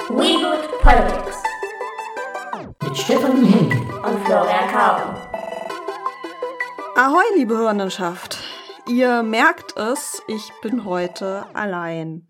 Reboot Politics mit Stefanie Henke und Florian Kauen. Ahoi, liebe Hörnerschaft. Ihr merkt es, ich bin heute allein.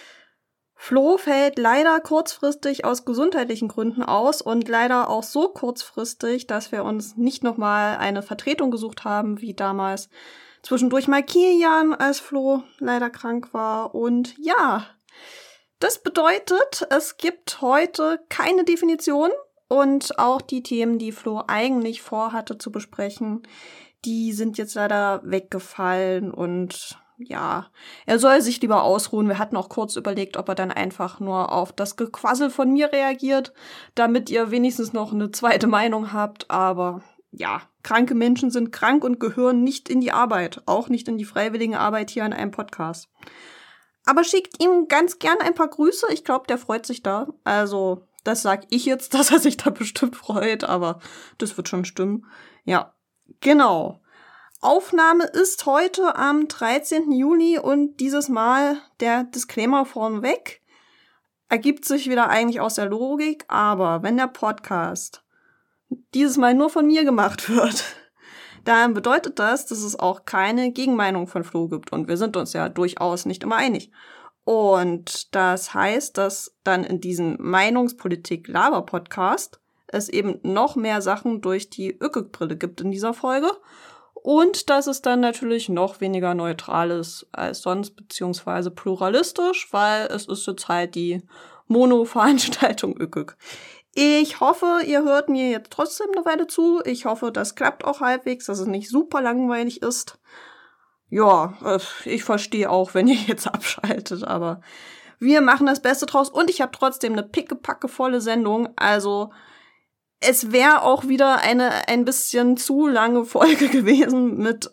Flo fällt leider kurzfristig aus gesundheitlichen Gründen aus und leider auch so kurzfristig, dass wir uns nicht nochmal eine Vertretung gesucht haben, wie damals zwischendurch mal Kilian, als Flo leider krank war. Und ja, das bedeutet, es gibt heute keine Definition und auch die Themen, die Flo eigentlich vorhatte zu besprechen, die sind jetzt leider weggefallen und ja, er soll sich lieber ausruhen. Wir hatten auch kurz überlegt, ob er dann einfach nur auf das Gequassel von mir reagiert, damit ihr wenigstens noch eine zweite Meinung habt. Aber ja, kranke Menschen sind krank und gehören nicht in die Arbeit, auch nicht in die freiwillige Arbeit hier an einem Podcast. Aber schickt ihm ganz gern ein paar Grüße. Ich glaube, der freut sich da. Also, das sag ich jetzt, dass er sich da bestimmt freut, aber das wird schon stimmen. Ja, genau. Aufnahme ist heute am 13. Juni und dieses Mal der Disclaimer vorneweg. Ergibt sich wieder eigentlich aus der Logik, aber wenn der Podcast dieses Mal nur von mir gemacht wird, dann bedeutet das, dass es auch keine Gegenmeinung von Flo gibt und wir sind uns ja durchaus nicht immer einig. Und das heißt, dass dann in diesem Meinungspolitik-Laber-Podcast es eben noch mehr Sachen durch die ÖKÖK-Brille gibt in dieser Folge. Und dass es dann natürlich noch weniger neutral ist als sonst, beziehungsweise pluralistisch, weil es ist jetzt halt die Mono-Veranstaltung ÖKÖK. Ich hoffe, ihr hört mir jetzt trotzdem eine Weile zu. Ich hoffe, das klappt auch halbwegs, dass es nicht super langweilig ist. Ja, ich verstehe auch, wenn ihr jetzt abschaltet, aber wir machen das Beste draus. Und ich habe trotzdem eine pickepackevolle Sendung, also es wäre auch wieder ein bisschen zu lange Folge gewesen mit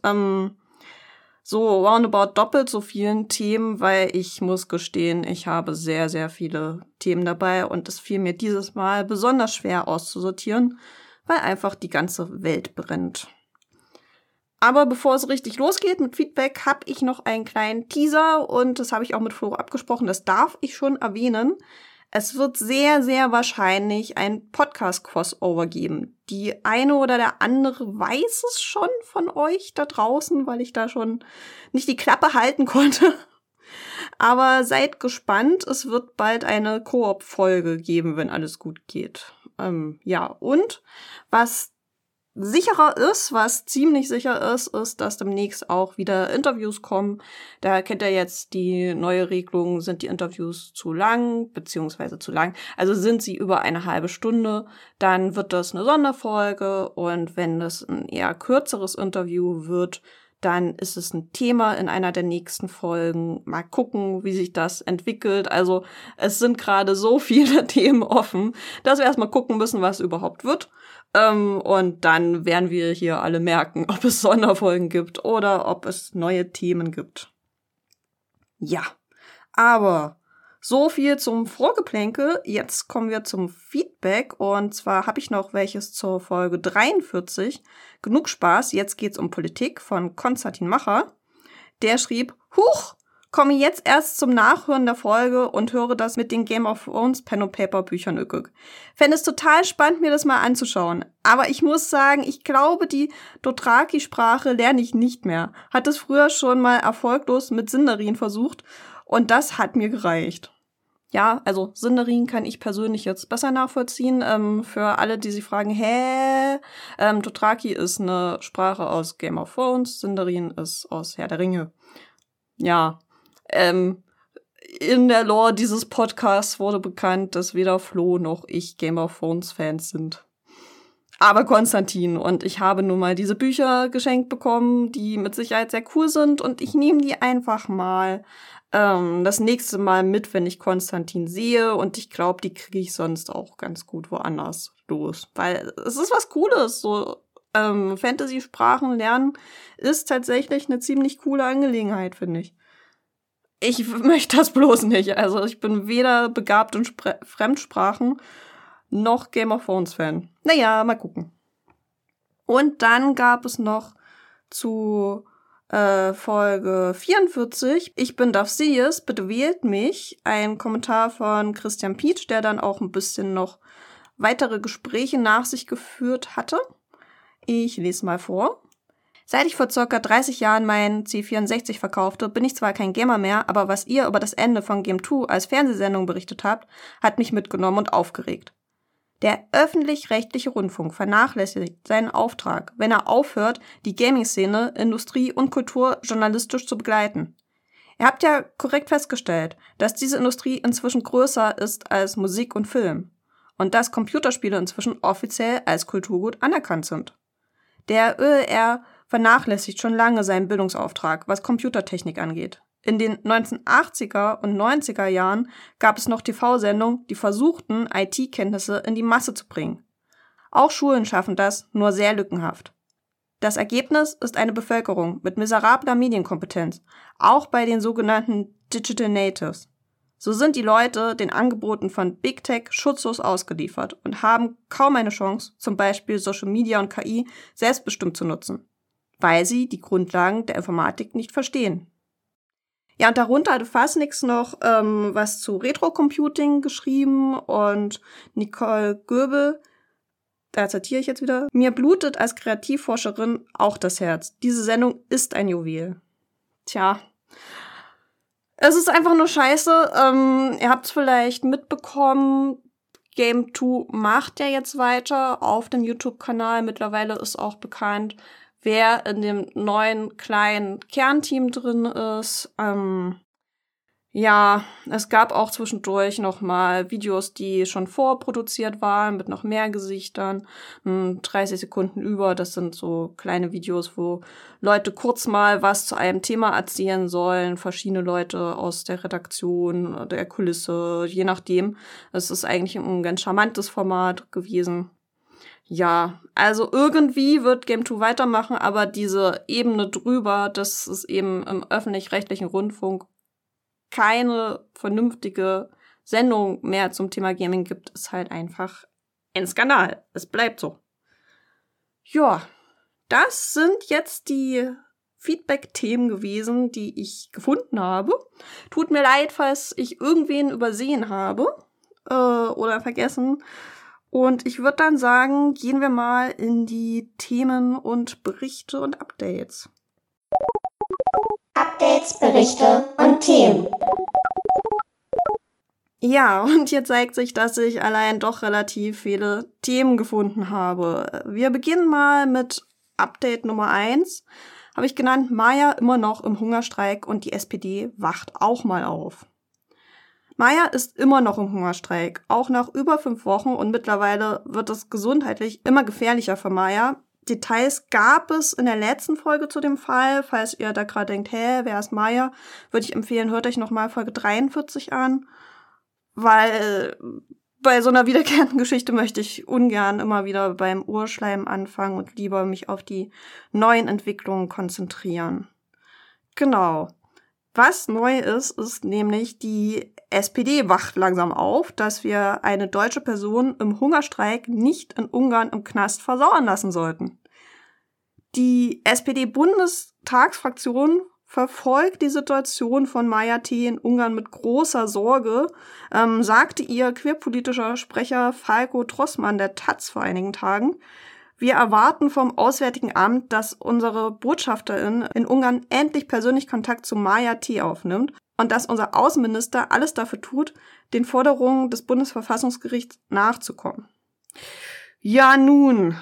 so roundabout doppelt so vielen Themen, weil ich muss gestehen, ich habe sehr, sehr viele Themen dabei und es fiel mir dieses Mal besonders schwer auszusortieren, weil einfach die ganze Welt brennt. Aber bevor es richtig losgeht mit Feedback, habe ich noch einen kleinen Teaser und das habe ich auch mit Flo abgesprochen, das darf ich schon erwähnen. Es wird sehr, sehr wahrscheinlich ein Podcast-Crossover geben. Die eine oder der andere weiß es schon von euch da draußen, weil ich da schon nicht die Klappe halten konnte. Aber seid gespannt, es wird bald eine Koop-Folge geben, wenn alles gut geht. Ja, und was sicherer ist, was ziemlich sicher ist, ist, dass demnächst auch wieder Interviews kommen. Da kennt ihr jetzt die neue Regelung, sind die Interviews zu lang, beziehungsweise zu lang. Also sind sie über eine halbe Stunde, dann wird das eine Sonderfolge und wenn das ein eher kürzeres Interview wird, dann ist es ein Thema in einer der nächsten Folgen. Mal gucken, wie sich das entwickelt. Also es sind gerade so viele Themen offen, dass wir erstmal gucken müssen, was überhaupt wird. Und dann werden wir hier alle merken, ob es Sonderfolgen gibt oder ob es neue Themen gibt. Ja, aber so viel zum Vorgeplänkel. Jetzt kommen wir zum Feedback. Und zwar habe ich noch welches zur Folge 43. Genug Spaß, jetzt geht's um Politik von Konstantin Macher. Der schrieb, Huch, komme jetzt erst zum Nachhören der Folge und höre das mit den Game of Thrones Pen and Paper Büchern ÖKÖK. Fände es total spannend, mir das mal anzuschauen. Aber ich muss sagen, ich glaube, die Dothraki-Sprache lerne ich nicht mehr. Hat es früher schon mal erfolglos mit Sindarin versucht und das hat mir gereicht. Ja, also Sindarin kann ich persönlich jetzt besser nachvollziehen. Für alle, die sich fragen, Dothraki ist eine Sprache aus Game of Thrones, Sindarin ist aus Herr der Ringe. Ja, in der Lore dieses Podcasts wurde bekannt, dass weder Flo noch ich Game of Thrones Fans sind. Aber Konstantin, und ich habe nun mal diese Bücher geschenkt bekommen, die mit Sicherheit sehr cool sind und ich nehme die einfach mal das nächste Mal mit, wenn ich Konstantin sehe und ich glaube, die kriege ich sonst auch ganz gut woanders los. Weil es ist was Cooles, so Fantasy-Sprachen lernen ist tatsächlich eine ziemlich coole Angelegenheit, finde ich. Ich möchte das bloß nicht. Also ich bin weder begabt in Fremdsprachen noch Game of Thrones Fan. Naja, mal gucken. Und dann gab es noch zu Folge 44. Ich bin Davsius, bitte wählt mich. Ein Kommentar von Christian Pietsch, der dann auch ein bisschen noch weitere Gespräche nach sich geführt hatte. Ich lese mal vor. Seit ich vor ca. 30 Jahren meinen C64 verkaufte, bin ich zwar kein Gamer mehr, aber was ihr über das Ende von Game 2 als Fernsehsendung berichtet habt, hat mich mitgenommen und aufgeregt. Der öffentlich-rechtliche Rundfunk vernachlässigt seinen Auftrag, wenn er aufhört, die Gaming-Szene, Industrie und Kultur journalistisch zu begleiten. Ihr habt ja korrekt festgestellt, dass diese Industrie inzwischen größer ist als Musik und Film und dass Computerspiele inzwischen offiziell als Kulturgut anerkannt sind. Der ÖLR vernachlässigt schon lange seinen Bildungsauftrag, was Computertechnik angeht. In den 1980er und 90er Jahren gab es noch TV-Sendungen, die versuchten, IT-Kenntnisse in die Masse zu bringen. Auch Schulen schaffen das, nur sehr lückenhaft. Das Ergebnis ist eine Bevölkerung mit miserabler Medienkompetenz, auch bei den sogenannten Digital Natives. So sind die Leute den Angeboten von Big Tech schutzlos ausgeliefert und haben kaum eine Chance, zum Beispiel Social Media und KI selbstbestimmt zu nutzen, weil sie die Grundlagen der Informatik nicht verstehen. Ja, und darunter hatte Fasnix noch was zu Retro-Computing geschrieben und Nicole Göbel, da zitiere ich jetzt wieder, mir blutet als Kreativforscherin auch das Herz. Diese Sendung ist ein Juwel. Tja, es ist einfach nur scheiße. Ihr habt es vielleicht mitbekommen, Game 2 macht ja jetzt weiter auf dem YouTube-Kanal. Mittlerweile ist auch bekannt, wer in dem neuen kleinen Kernteam drin ist. Ja, es gab auch zwischendurch noch mal Videos, die schon vorproduziert waren, mit noch mehr Gesichtern. 30 Sekunden über, das sind so kleine Videos, wo Leute kurz mal was zu einem Thema erzählen sollen. Verschiedene Leute aus der Redaktion, der Kulisse, je nachdem. Es ist eigentlich ein ganz charmantes Format gewesen. Ja, also irgendwie wird Game 2 weitermachen, aber diese Ebene drüber, dass es eben im öffentlich-rechtlichen Rundfunk keine vernünftige Sendung mehr zum Thema Gaming gibt, ist halt einfach ein Skandal. Es bleibt so. Ja, das sind jetzt die Feedback-Themen gewesen, die ich gefunden habe. Tut mir leid, falls ich irgendwen übersehen habe oder vergessen. Und ich würde dann sagen, gehen wir mal in die Themen und Berichte und Updates. Updates, Berichte und Themen. Ja, und hier zeigt sich, dass ich allein doch relativ viele Themen gefunden habe. Wir beginnen mal mit Update Nummer 1. Habe ich genannt, Maya immer noch im Hungerstreik und die SPD wacht auch mal auf. Maya ist immer noch im Hungerstreik, auch nach über 5 Wochen und mittlerweile wird es gesundheitlich immer gefährlicher für Maya. Details gab es in der letzten Folge zu dem Fall. Falls ihr da gerade denkt, wer ist Maya, würde ich empfehlen, hört euch nochmal Folge 43 an, weil bei so einer wiederkehrenden Geschichte möchte ich ungern immer wieder beim Urschleim anfangen und lieber mich auf die neuen Entwicklungen konzentrieren. Genau. Was neu ist, ist nämlich die SPD wacht langsam auf, dass wir eine deutsche Person im Hungerstreik nicht in Ungarn im Knast versauern lassen sollten. Die SPD-Bundestagsfraktion verfolgt die Situation von Maya T. in Ungarn mit großer Sorge, sagte ihr queerpolitischer Sprecher Falko Drossmann der Taz vor einigen Tagen. Wir erwarten vom Auswärtigen Amt, dass unsere Botschafterin in Ungarn endlich persönlich Kontakt zu Maya T. aufnimmt und dass unser Außenminister alles dafür tut, den Forderungen des Bundesverfassungsgerichts nachzukommen. Ja, nun,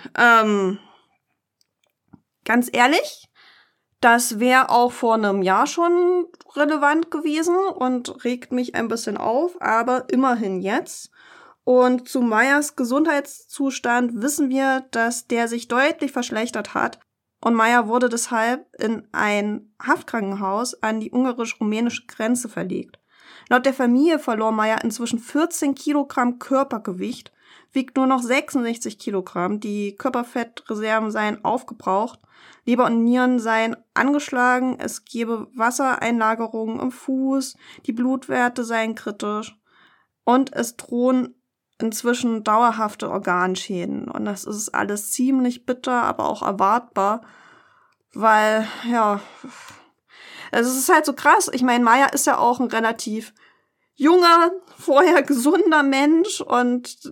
ganz ehrlich, das wäre auch vor einem Jahr schon relevant gewesen und regt mich ein bisschen auf, aber immerhin jetzt. Und zu Mayas Gesundheitszustand wissen wir, dass der sich deutlich verschlechtert hat. Und Maya wurde deshalb in ein Haftkrankenhaus an die ungarisch-rumänische Grenze verlegt. Laut der Familie verlor Maya inzwischen 14 Kilogramm Körpergewicht, wiegt nur noch 66 Kilogramm. Die Körperfettreserven seien aufgebraucht, Leber und Nieren seien angeschlagen, es gebe Wassereinlagerungen im Fuß, die Blutwerte seien kritisch und es drohen inzwischen dauerhafte Organschäden. Und das ist alles ziemlich bitter, aber auch erwartbar. Weil, ja, also es ist halt so krass. Ich meine, Maya ist ja auch ein relativ junger, vorher gesunder Mensch und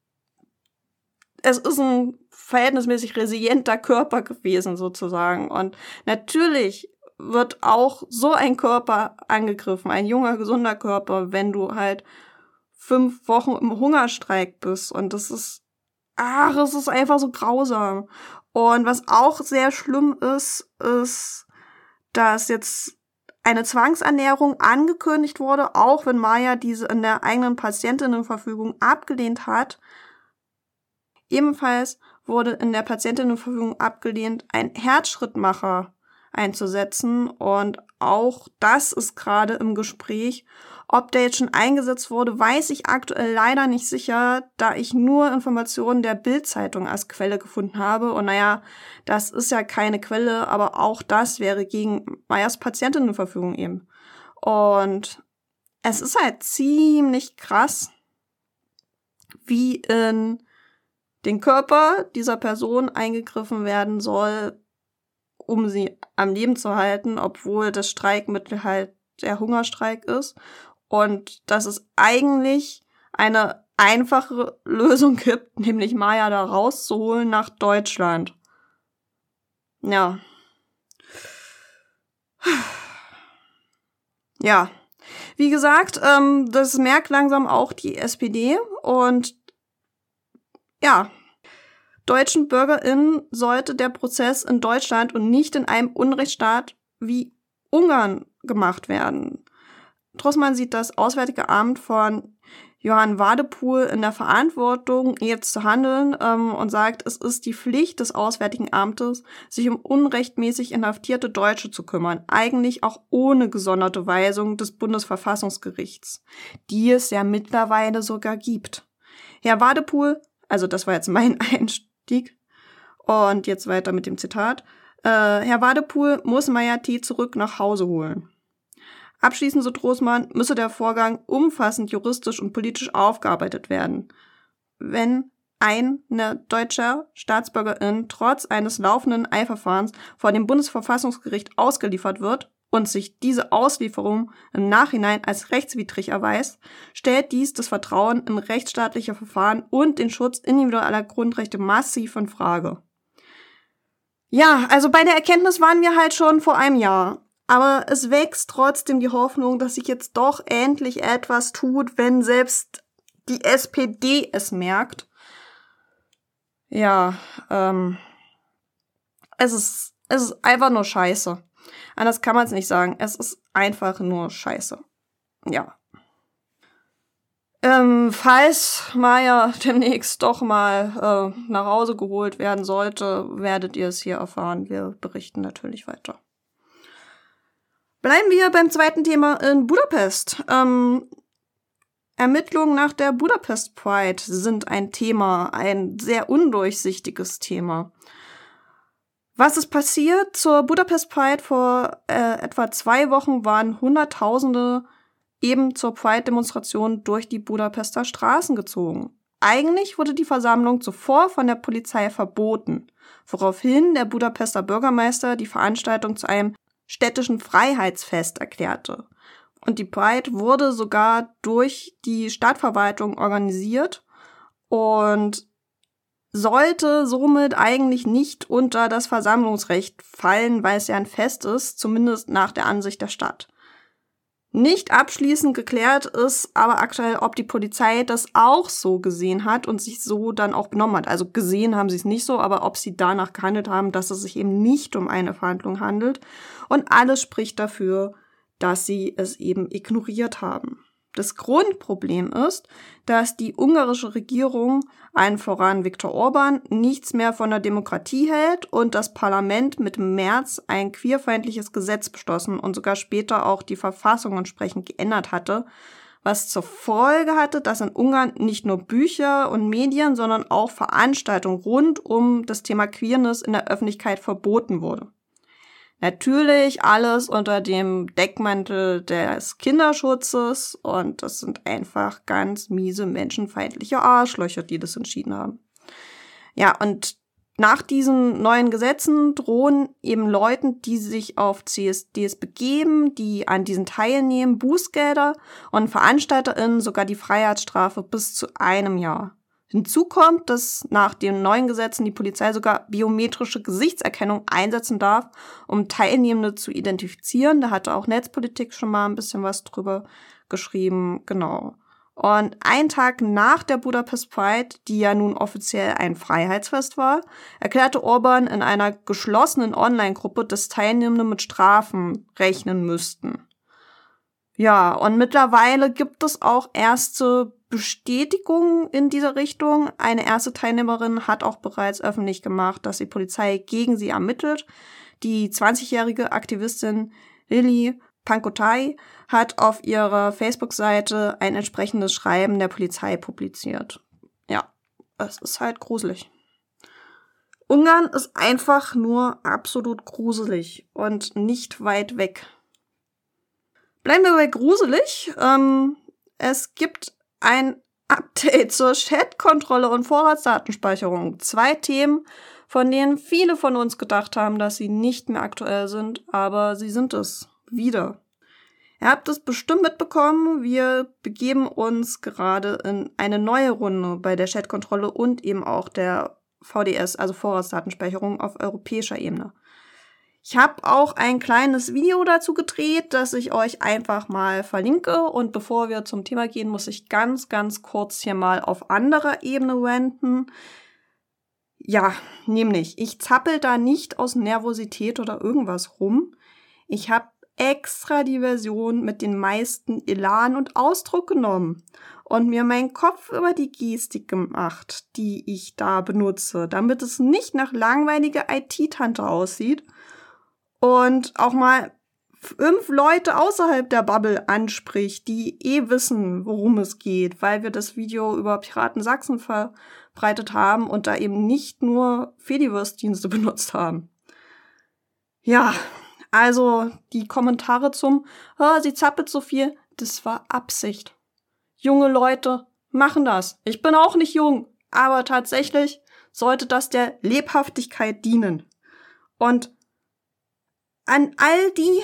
es ist ein verhältnismäßig resilienter Körper gewesen sozusagen. Und natürlich wird auch so ein Körper angegriffen, ein junger, gesunder Körper, wenn du halt 5 Wochen im Hungerstreik bist. Und das ist einfach so grausam. Und was auch sehr schlimm ist, dass jetzt eine Zwangsernährung angekündigt wurde, auch wenn Maya diese in der eigenen Patientinnenverfügung abgelehnt hat. Ebenfalls wurde in der Patientinnenverfügung abgelehnt, einen Herzschrittmacher einzusetzen. Und auch das ist gerade im Gespräch. Ob der jetzt schon eingesetzt wurde, weiß ich aktuell leider nicht sicher, da ich nur Informationen der Bild-Zeitung als Quelle gefunden habe. Und naja, das ist ja keine Quelle, aber auch das wäre gegen Mayas Patientinnenverfügung eben. Und es ist halt ziemlich krass, wie in den Körper dieser Person eingegriffen werden soll, um sie am Leben zu halten, obwohl das Streikmittel halt der Hungerstreik ist. Und dass es eigentlich eine einfache Lösung gibt, nämlich Maya da rauszuholen nach Deutschland. Ja. Ja. Wie gesagt, das merkt langsam auch die SPD und ja, deutschen BürgerInnen sollte der Prozess in Deutschland und nicht in einem Unrechtsstaat wie Ungarn gemacht werden. Trussmann sieht das Auswärtige Amt von Johann Wadepool in der Verantwortung, jetzt zu handeln und sagt, es ist die Pflicht des Auswärtigen Amtes, sich um unrechtmäßig inhaftierte Deutsche zu kümmern, eigentlich auch ohne gesonderte Weisung des Bundesverfassungsgerichts, die es ja mittlerweile sogar gibt. Herr Wadepool, also das war jetzt mein Einstieg und jetzt weiter mit dem Zitat, Herr Wadepool muss Maya T. zurück nach Hause holen. Abschließend, so Trussmann, müsse der Vorgang umfassend juristisch und politisch aufgearbeitet werden. Wenn eine deutsche Staatsbürgerin trotz eines laufenden Eilverfahrens vor dem Bundesverfassungsgericht ausgeliefert wird und sich diese Auslieferung im Nachhinein als rechtswidrig erweist, stellt dies das Vertrauen in rechtsstaatliche Verfahren und den Schutz individueller Grundrechte massiv in Frage. Ja, also bei der Erkenntnis waren wir halt schon vor einem Jahr. Aber es wächst trotzdem die Hoffnung, dass sich jetzt doch endlich etwas tut, wenn selbst die SPD es merkt. Ja, es ist einfach nur scheiße. Anders kann man es nicht sagen. Es ist einfach nur scheiße. Ja. Falls Maya demnächst doch mal nach Hause geholt werden sollte, werdet ihr es hier erfahren. Wir berichten natürlich weiter. Bleiben wir beim zweiten Thema in Budapest. Ermittlungen nach der Budapest Pride sind ein Thema, ein sehr undurchsichtiges Thema. Was ist passiert? Zur Budapest Pride vor etwa 2 Wochen waren Hunderttausende eben zur Pride-Demonstration durch die Budapester Straßen gezogen. Eigentlich wurde die Versammlung zuvor von der Polizei verboten, woraufhin der Budapester Bürgermeister die Veranstaltung zu einem städtischen Freiheitsfest erklärte. Und die Pride wurde sogar durch die Stadtverwaltung organisiert und sollte somit eigentlich nicht unter das Versammlungsrecht fallen, weil es ja ein Fest ist, zumindest nach der Ansicht der Stadt. Nicht abschließend geklärt ist aber aktuell, ob die Polizei das auch so gesehen hat und sich so dann auch benommen hat. Also gesehen haben sie es nicht so, aber ob sie danach gehandelt haben, dass es sich eben nicht um eine Verhandlung handelt. Und alles spricht dafür, dass sie es eben ignoriert haben. Das Grundproblem ist, dass die ungarische Regierung, allen voran Viktor Orban, nichts mehr von der Demokratie hält und das Parlament mit im März ein queerfeindliches Gesetz beschlossen und sogar später auch die Verfassung entsprechend geändert hatte, was zur Folge hatte, dass in Ungarn nicht nur Bücher und Medien, sondern auch Veranstaltungen rund um das Thema Queerness in der Öffentlichkeit verboten wurde. Natürlich alles unter dem Deckmantel des Kinderschutzes und das sind einfach ganz miese, menschenfeindliche Arschlöcher, die das entschieden haben. Ja, und Nach diesen neuen Gesetzen drohen eben Leuten, die sich auf CSDs begeben, die an diesen teilnehmen, Bußgelder und VeranstalterInnen sogar die Freiheitsstrafe bis zu 1 Jahr. Hinzu kommt, dass nach den neuen Gesetzen die Polizei sogar biometrische Gesichtserkennung einsetzen darf, um Teilnehmende zu identifizieren. Da hatte auch Netzpolitik schon mal ein bisschen was drüber geschrieben, genau. Und einen Tag nach der Budapest Pride, die ja nun offiziell ein Freiheitsfest war, erklärte Orbán in einer geschlossenen Online-Gruppe, dass Teilnehmende mit Strafen rechnen müssten. Ja, und mittlerweile gibt es auch erste Bestätigungen in dieser Richtung. Eine erste Teilnehmerin hat auch bereits öffentlich gemacht, dass die Polizei gegen sie ermittelt. Die 20-jährige Aktivistin Lili Pankotai hat auf ihrer Facebook-Seite ein entsprechendes Schreiben der Polizei publiziert. Ja, es ist halt gruselig. Ungarn ist einfach nur absolut gruselig und nicht weit weg. Bleiben wir bei gruselig. Es gibt ein Update zur Chatkontrolle und Vorratsdatenspeicherung. 2 Themen, von denen viele von uns gedacht haben, dass sie nicht mehr aktuell sind, aber sie sind es wieder. Ihr habt es bestimmt mitbekommen, wir begeben uns gerade in eine neue Runde bei der Chatkontrolle und eben auch der VDS, also Vorratsdatenspeicherung auf europäischer Ebene. Ich habe auch ein kleines Video dazu gedreht, das ich euch einfach mal verlinke. Und bevor wir zum Thema gehen, muss ich ganz, ganz kurz hier mal auf anderer Ebene ranten. Ja, nämlich, ich zappel da nicht aus Nervosität oder irgendwas rum. Ich habe extra die Version mit den meisten Elan und Ausdruck genommen und mir meinen Kopf über die Gestik gemacht, die ich da benutze, damit es nicht nach langweiliger IT-Tante aussieht und auch mal 5 Leute außerhalb der Bubble anspricht, die wissen, worum es geht, weil wir das Video über Piraten Sachsen verbreitet haben und da eben nicht nur Fediverse-Dienste benutzt haben. Ja, also die Kommentare zum sie zappelt so viel, das war Absicht. Junge Leute machen das. Ich bin auch nicht jung, aber tatsächlich sollte das der Lebhaftigkeit dienen. Und an all die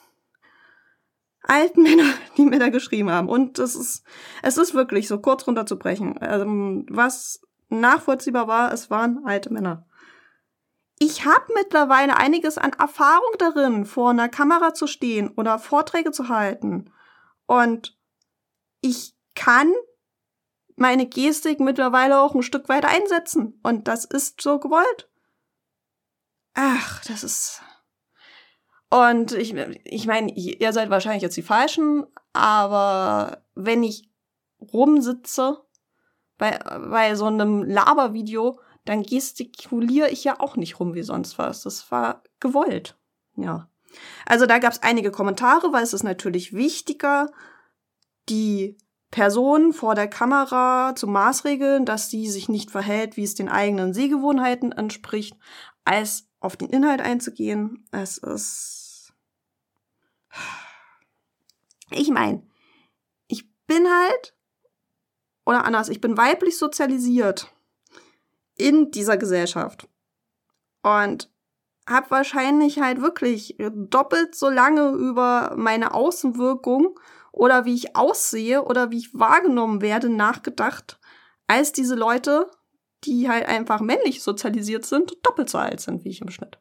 alten Männer, die mir da geschrieben haben, und es ist wirklich so kurz runterzubrechen, was nachvollziehbar war, es waren alte Männer. Ich habe mittlerweile einiges an Erfahrung darin, vor einer Kamera zu stehen oder Vorträge zu halten. Und ich kann meine Gestik mittlerweile auch ein Stück weit einsetzen. Und das ist so gewollt. Ach, das ist... Und ich meine, ihr seid wahrscheinlich jetzt die Falschen, aber wenn ich rumsitze bei so einem Labervideo, dann gestikuliere ich ja auch nicht rum wie sonst was. Das war gewollt. Ja. Also da gab es einige Kommentare, weil es ist natürlich wichtiger, die Person vor der Kamera zu maßregeln, dass sie sich nicht verhält, wie es den eigenen Sehgewohnheiten entspricht, als auf den Inhalt einzugehen. Es ist... Ich meine, ich bin halt, oder anders, ich bin weiblich sozialisiert in dieser Gesellschaft und habe wahrscheinlich halt wirklich doppelt so lange über meine Außenwirkung oder wie ich aussehe oder wie ich wahrgenommen werde nachgedacht, als diese Leute, die halt einfach männlich sozialisiert sind, doppelt so alt sind wie ich im Schnitt.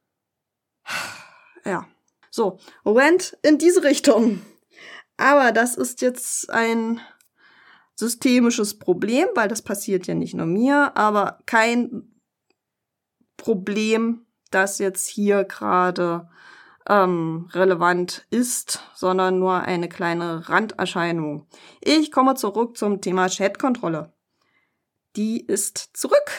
Ja, so, Rant in diese Richtung. Aber das ist jetzt ein systemisches Problem, weil das passiert ja nicht nur mir, aber kein Problem, das jetzt hier gerade relevant ist, sondern nur eine kleine Randerscheinung. Ich komme zurück zum Thema Chatkontrolle. Die ist zurück.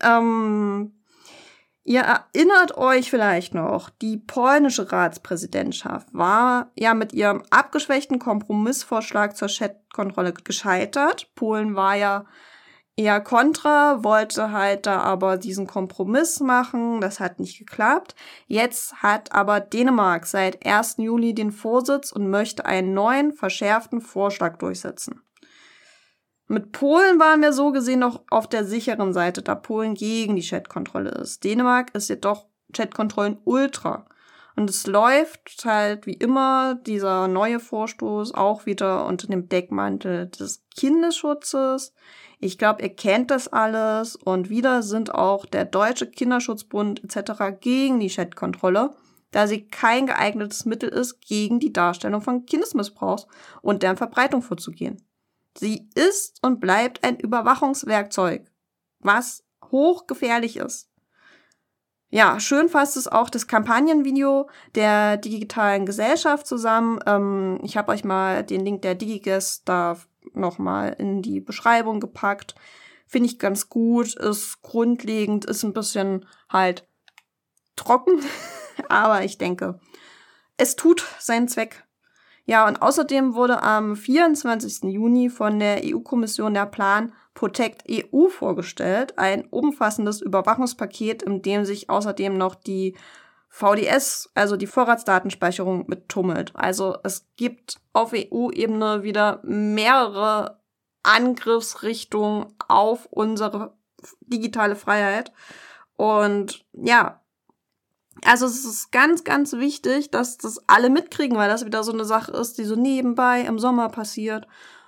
Ihr erinnert euch vielleicht noch, die polnische Ratspräsidentschaft war ja mit ihrem abgeschwächten Kompromissvorschlag zur Chatkontrolle gescheitert. Polen war ja eher kontra, wollte halt da aber diesen Kompromiss machen. Das hat nicht geklappt. Jetzt hat aber Dänemark seit 1. Juli den Vorsitz und möchte einen neuen, verschärften Vorschlag durchsetzen. Mit Polen waren wir so gesehen noch auf der sicheren Seite, da Polen gegen die Chatkontrolle ist. Dänemark ist jedoch Chatkontrollen ultra. Und es läuft halt wie immer dieser neue Vorstoß auch wieder unter dem Deckmantel des Kindesschutzes. Ich glaube, ihr kennt das alles. Und wieder sind auch der Deutsche Kinderschutzbund etc. gegen die Chatkontrolle, da sie kein geeignetes Mittel ist, gegen die Darstellung von Kindesmissbrauchs und deren Verbreitung vorzugehen. Sie ist und bleibt ein Überwachungswerkzeug, was hochgefährlich ist. Ja, schön fasst es auch das Kampagnenvideo der digitalen Gesellschaft zusammen. Ich habe euch mal den Link der DigiGuest da nochmal in die Beschreibung gepackt. Finde ich ganz gut, ist grundlegend, ist ein bisschen halt trocken, aber ich denke, es tut seinen Zweck. Ja, und außerdem wurde am 24. Juni von der EU-Kommission der Plan Protect EU vorgestellt, ein umfassendes Überwachungspaket, in dem sich außerdem noch die VDS, also die Vorratsdatenspeicherung, mittummelt. Also es gibt auf EU-Ebene wieder mehrere Angriffsrichtungen auf unsere digitale Freiheit. Und ja, also es ist ganz, ganz wichtig, dass das alle mitkriegen, weil das wieder so eine Sache ist, die so nebenbei im Sommer passiert.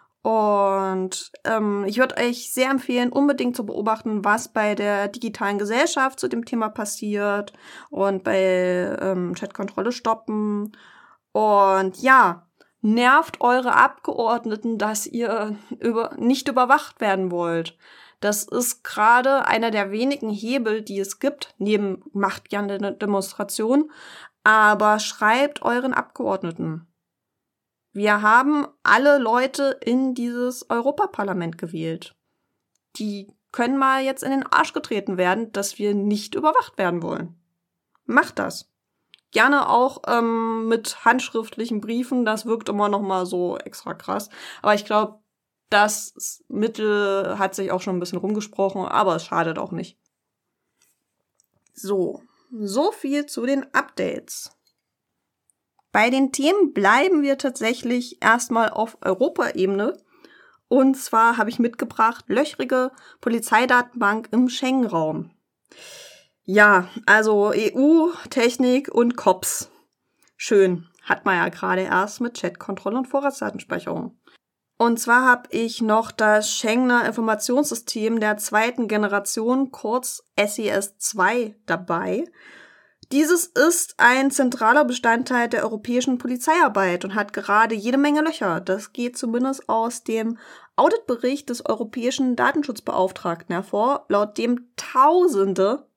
Und ich würde euch sehr empfehlen, unbedingt zu beobachten, was bei der digitalen Gesellschaft zu dem Thema passiert und bei Chatkontrolle stoppen. Und ja, nervt eure Abgeordneten, dass ihr nicht überwacht werden wollt. Das ist gerade einer der wenigen Hebel, die es gibt, neben macht gerne eine Demonstration. Aber schreibt euren Abgeordneten. Wir haben alle Leute in dieses Europaparlament gewählt. Die können mal jetzt in den Arsch getreten werden, dass wir nicht überwacht werden wollen. Macht das. Gerne auch mit handschriftlichen Briefen, das wirkt immer noch mal so extra krass. Aber ich glaube, das Mittel hat sich auch schon ein bisschen rumgesprochen, aber es schadet auch nicht. So viel zu den Updates. Bei den Themen bleiben wir tatsächlich erstmal auf Europaebene. Und zwar habe ich mitgebracht löchrige Polizeidatenbank im Schengen-Raum. Ja, also EU, Technik und Cops. Schön, hat man ja gerade erst mit Chatkontrolle und Vorratsdatenspeicherung. Und zwar habe ich noch das Schengener Informationssystem der zweiten Generation, kurz SIS-2, dabei. Dieses ist ein zentraler Bestandteil der europäischen Polizeiarbeit und hat gerade jede Menge Löcher. Das geht zumindest aus dem Auditbericht des europäischen Datenschutzbeauftragten hervor, laut dem Tausende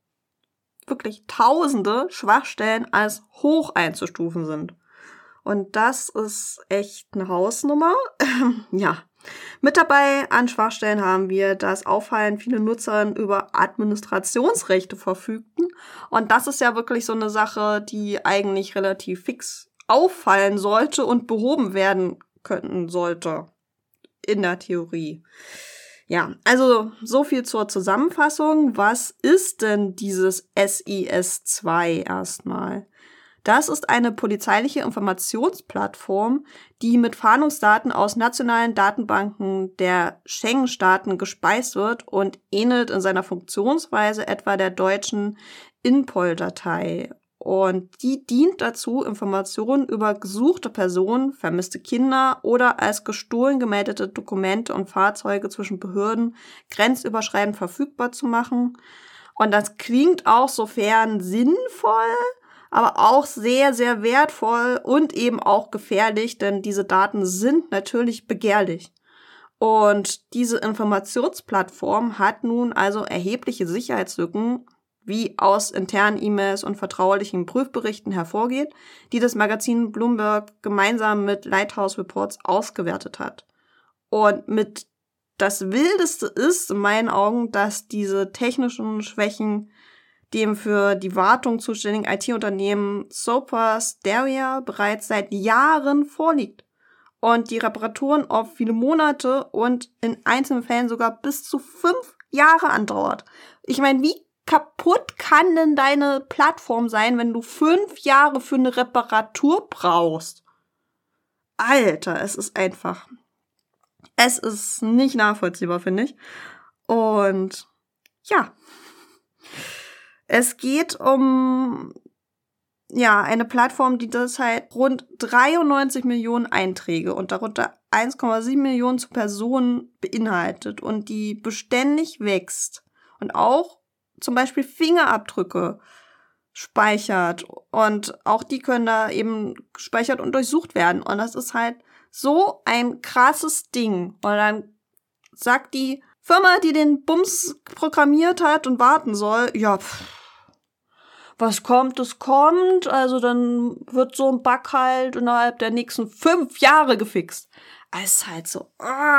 Schwachstellen als hoch einzustufen sind. Und das ist echt eine Hausnummer. Ja. Mit dabei an Schwachstellen haben wir, dass auffallend viele Nutzer über Administrationsrechte verfügten. Und das ist ja wirklich so eine Sache, die eigentlich relativ fix auffallen sollte und behoben werden können sollte. In der Theorie. Ja, also so viel zur Zusammenfassung. Was ist denn dieses SIS-2 erstmal? Das ist eine polizeiliche Informationsplattform, die mit Fahndungsdaten aus nationalen Datenbanken der Schengen-Staaten gespeist wird und ähnelt in seiner Funktionsweise etwa der deutschen INPOL-Datei. Und die dient dazu, Informationen über gesuchte Personen, vermisste Kinder oder als gestohlen gemeldete Dokumente und Fahrzeuge zwischen Behörden grenzüberschreitend verfügbar zu machen. Und das klingt auch sofern sinnvoll, aber auch sehr, sehr wertvoll und eben auch gefährlich, denn diese Daten sind natürlich begehrlich. Und diese Informationsplattform hat nun also erhebliche Sicherheitslücken, wie aus internen E-Mails und vertraulichen Prüfberichten hervorgeht, die das Magazin Bloomberg gemeinsam mit Lighthouse Reports ausgewertet hat. Und mit das Wildeste ist in meinen Augen, dass diese technischen Schwächen dem für die Wartung zuständigen IT-Unternehmen Soper Steria bereits seit Jahren vorliegt. Und die Reparaturen auf viele Monate und in einzelnen Fällen sogar bis zu 5 Jahre andauert. Ich meine, wie kaputt kann denn deine Plattform sein, wenn du 5 Jahre für eine Reparatur brauchst? Alter, es ist einfach Es ist nicht nachvollziehbar, finde ich. Und ja, es geht um eine Plattform, die das halt rund 93 Millionen Einträge und darunter 1,7 Millionen zu Personen beinhaltet und die beständig wächst und auch zum Beispiel Fingerabdrücke speichert und auch die können da eben gespeichert und durchsucht werden und das ist halt so ein krasses Ding. Und dann sagt die Firma, die den Bums programmiert hat und warten soll, was kommt, das kommt. Also dann wird so ein Bug halt innerhalb der nächsten 5 Jahre gefixt. Es ist halt so,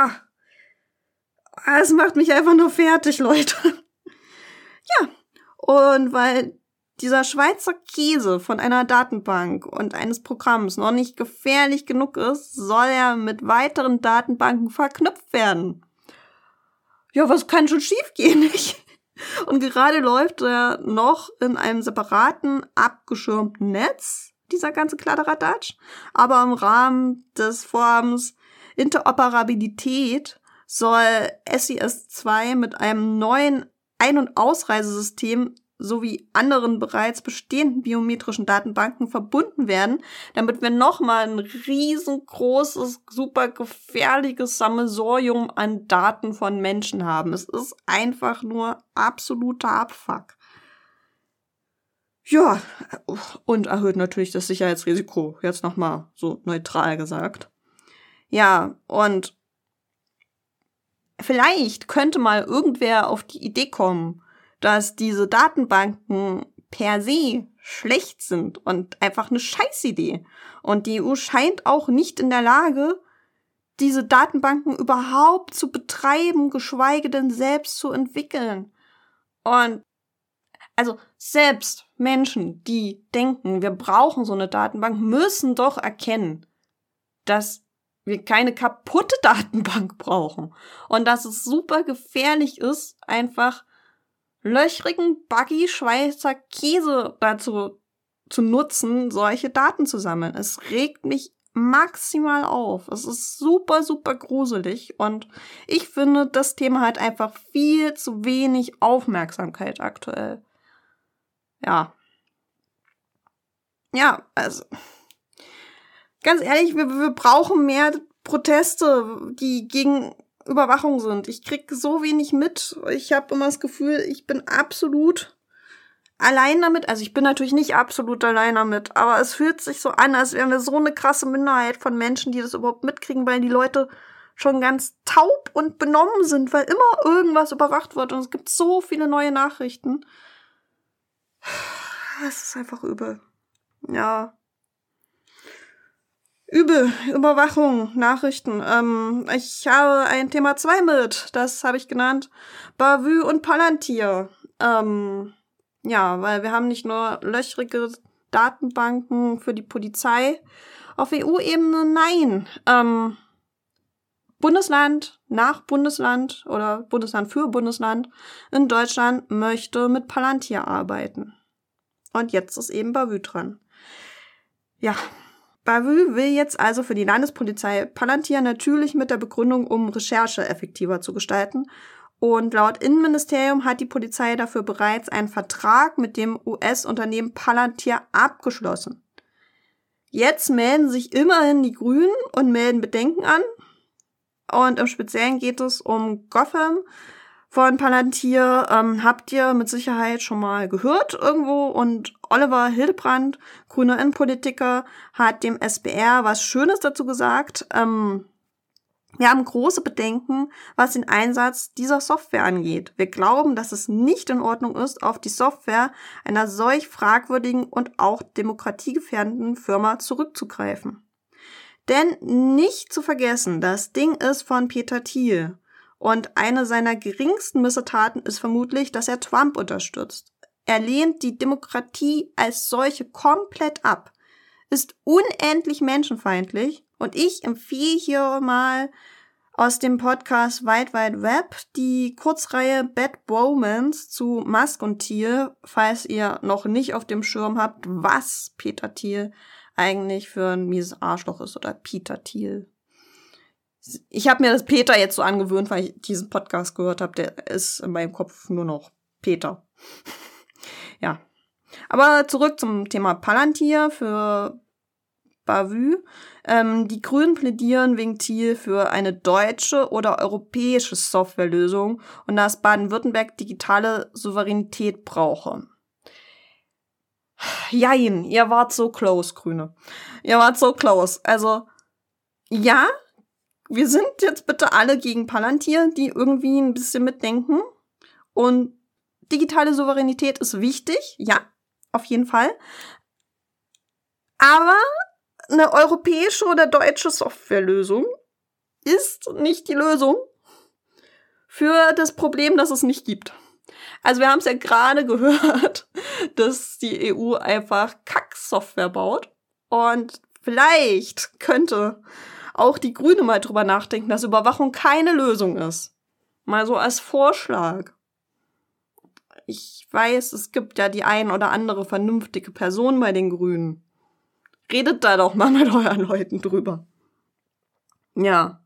es macht mich einfach nur fertig, Leute. Ja, und weil dieser Schweizer Käse von einer Datenbank und eines Programms noch nicht gefährlich genug ist, soll er mit weiteren Datenbanken verknüpft werden. Ja, was kann schon schiefgehen, nicht? Und gerade läuft er noch in einem separaten, abgeschirmten Netz, dieser ganze Kladderadatsch. Aber im Rahmen des Vorhabens Interoperabilität soll SIS-2 mit einem neuen Ein- und Ausreisesystem sowie anderen bereits bestehenden biometrischen Datenbanken verbunden werden, damit wir nochmal ein riesengroßes, super gefährliches Sammelsurium an Daten von Menschen haben. Es ist einfach nur absoluter Abfuck. Ja, und erhöht natürlich das Sicherheitsrisiko, jetzt nochmal so neutral gesagt. Ja, und vielleicht könnte mal irgendwer auf die Idee kommen, dass diese Datenbanken per se schlecht sind und einfach eine Scheißidee. Und die EU scheint auch nicht in der Lage, diese Datenbanken überhaupt zu betreiben, geschweige denn selbst zu entwickeln. Und also selbst Menschen, die denken, wir brauchen so eine Datenbank, müssen doch erkennen, dass wir keine kaputte Datenbank brauchen. Und dass es super gefährlich ist, einfach löchrigen, buggy Schweizer Käse dazu zu nutzen, solche Daten zu sammeln. Es regt mich maximal auf. Es ist super, super gruselig und ich finde, das Thema hat einfach viel zu wenig Aufmerksamkeit aktuell. Ja, also ganz ehrlich, wir brauchen mehr Proteste, die gegen Überwachung sind. Ich krieg so wenig mit. Ich habe immer das Gefühl, ich bin absolut allein damit. Also ich bin natürlich nicht absolut allein damit, aber es fühlt sich so an, als wären wir so eine krasse Minderheit von Menschen, die das überhaupt mitkriegen, weil die Leute schon ganz taub und benommen sind, weil immer irgendwas überwacht wird und es gibt so viele neue Nachrichten. Es ist einfach übel. Ja. Übel, Überwachung, Nachrichten. Ich habe ein Thema 2 mit, das habe ich genannt, Bavü und Palantir. Weil wir haben nicht nur löchrige Datenbanken für die Polizei auf EU-Ebene, nein. Bundesland nach Bundesland oder Bundesland für Bundesland in Deutschland möchte mit Palantir arbeiten. Und jetzt ist eben Bavü dran. Ja, Bavü will jetzt also für die Landespolizei Palantir natürlich mit der Begründung, um Recherche effektiver zu gestalten. Und laut Innenministerium hat die Polizei dafür bereits einen Vertrag mit dem US-Unternehmen Palantir abgeschlossen. Jetzt melden sich immerhin die Grünen und melden Bedenken an. Und im Speziellen geht es um Gotham von Palantir. Habt ihr mit Sicherheit schon mal gehört irgendwo. Und Oliver Hildebrand, grüner Innenpolitiker, hat dem SBR was Schönes dazu gesagt. Wir haben große Bedenken, was den Einsatz dieser Software angeht. Wir glauben, dass es nicht in Ordnung ist, auf die Software einer solch fragwürdigen und auch demokratiegefährdenden Firma zurückzugreifen. Denn nicht zu vergessen, das Ding ist von Peter Thiel. Und eine seiner geringsten Missetaten ist vermutlich, dass er Trump unterstützt. Er lehnt die Demokratie als solche komplett ab, ist unendlich menschenfeindlich. Und ich empfehle hier mal aus dem Podcast Wide Wide Web die Kurzreihe Bad Bromance zu Musk und Thiel, falls ihr noch nicht auf dem Schirm habt, was Peter Thiel eigentlich für ein mieses Arschloch ist oder Peter Thiel. Ich habe mir das Peter jetzt so angewöhnt, weil ich diesen Podcast gehört habe. Der ist in meinem Kopf nur noch Peter. Ja. Aber zurück zum Thema Palantir für Bavü. Die Grünen plädieren wegen Thiel für eine deutsche oder europäische Softwarelösung und dass Baden-Württemberg digitale Souveränität brauche. Jein, ihr wart so close, Grüne. Ihr wart so close. Also, ja, wir sind jetzt bitte alle gegen Palantir, die irgendwie ein bisschen mitdenken. Und digitale Souveränität ist wichtig, ja, auf jeden Fall. Aber eine europäische oder deutsche Softwarelösung ist nicht die Lösung für das Problem, das es nicht gibt. Also wir haben es ja gerade gehört, dass die EU einfach Kack-Software baut. Und vielleicht könnte auch die Grüne mal drüber nachdenken, dass Überwachung keine Lösung ist. Mal so als Vorschlag. Ich weiß, es gibt ja die ein oder andere vernünftige Person bei den Grünen. Redet da doch mal mit euren Leuten drüber. Ja.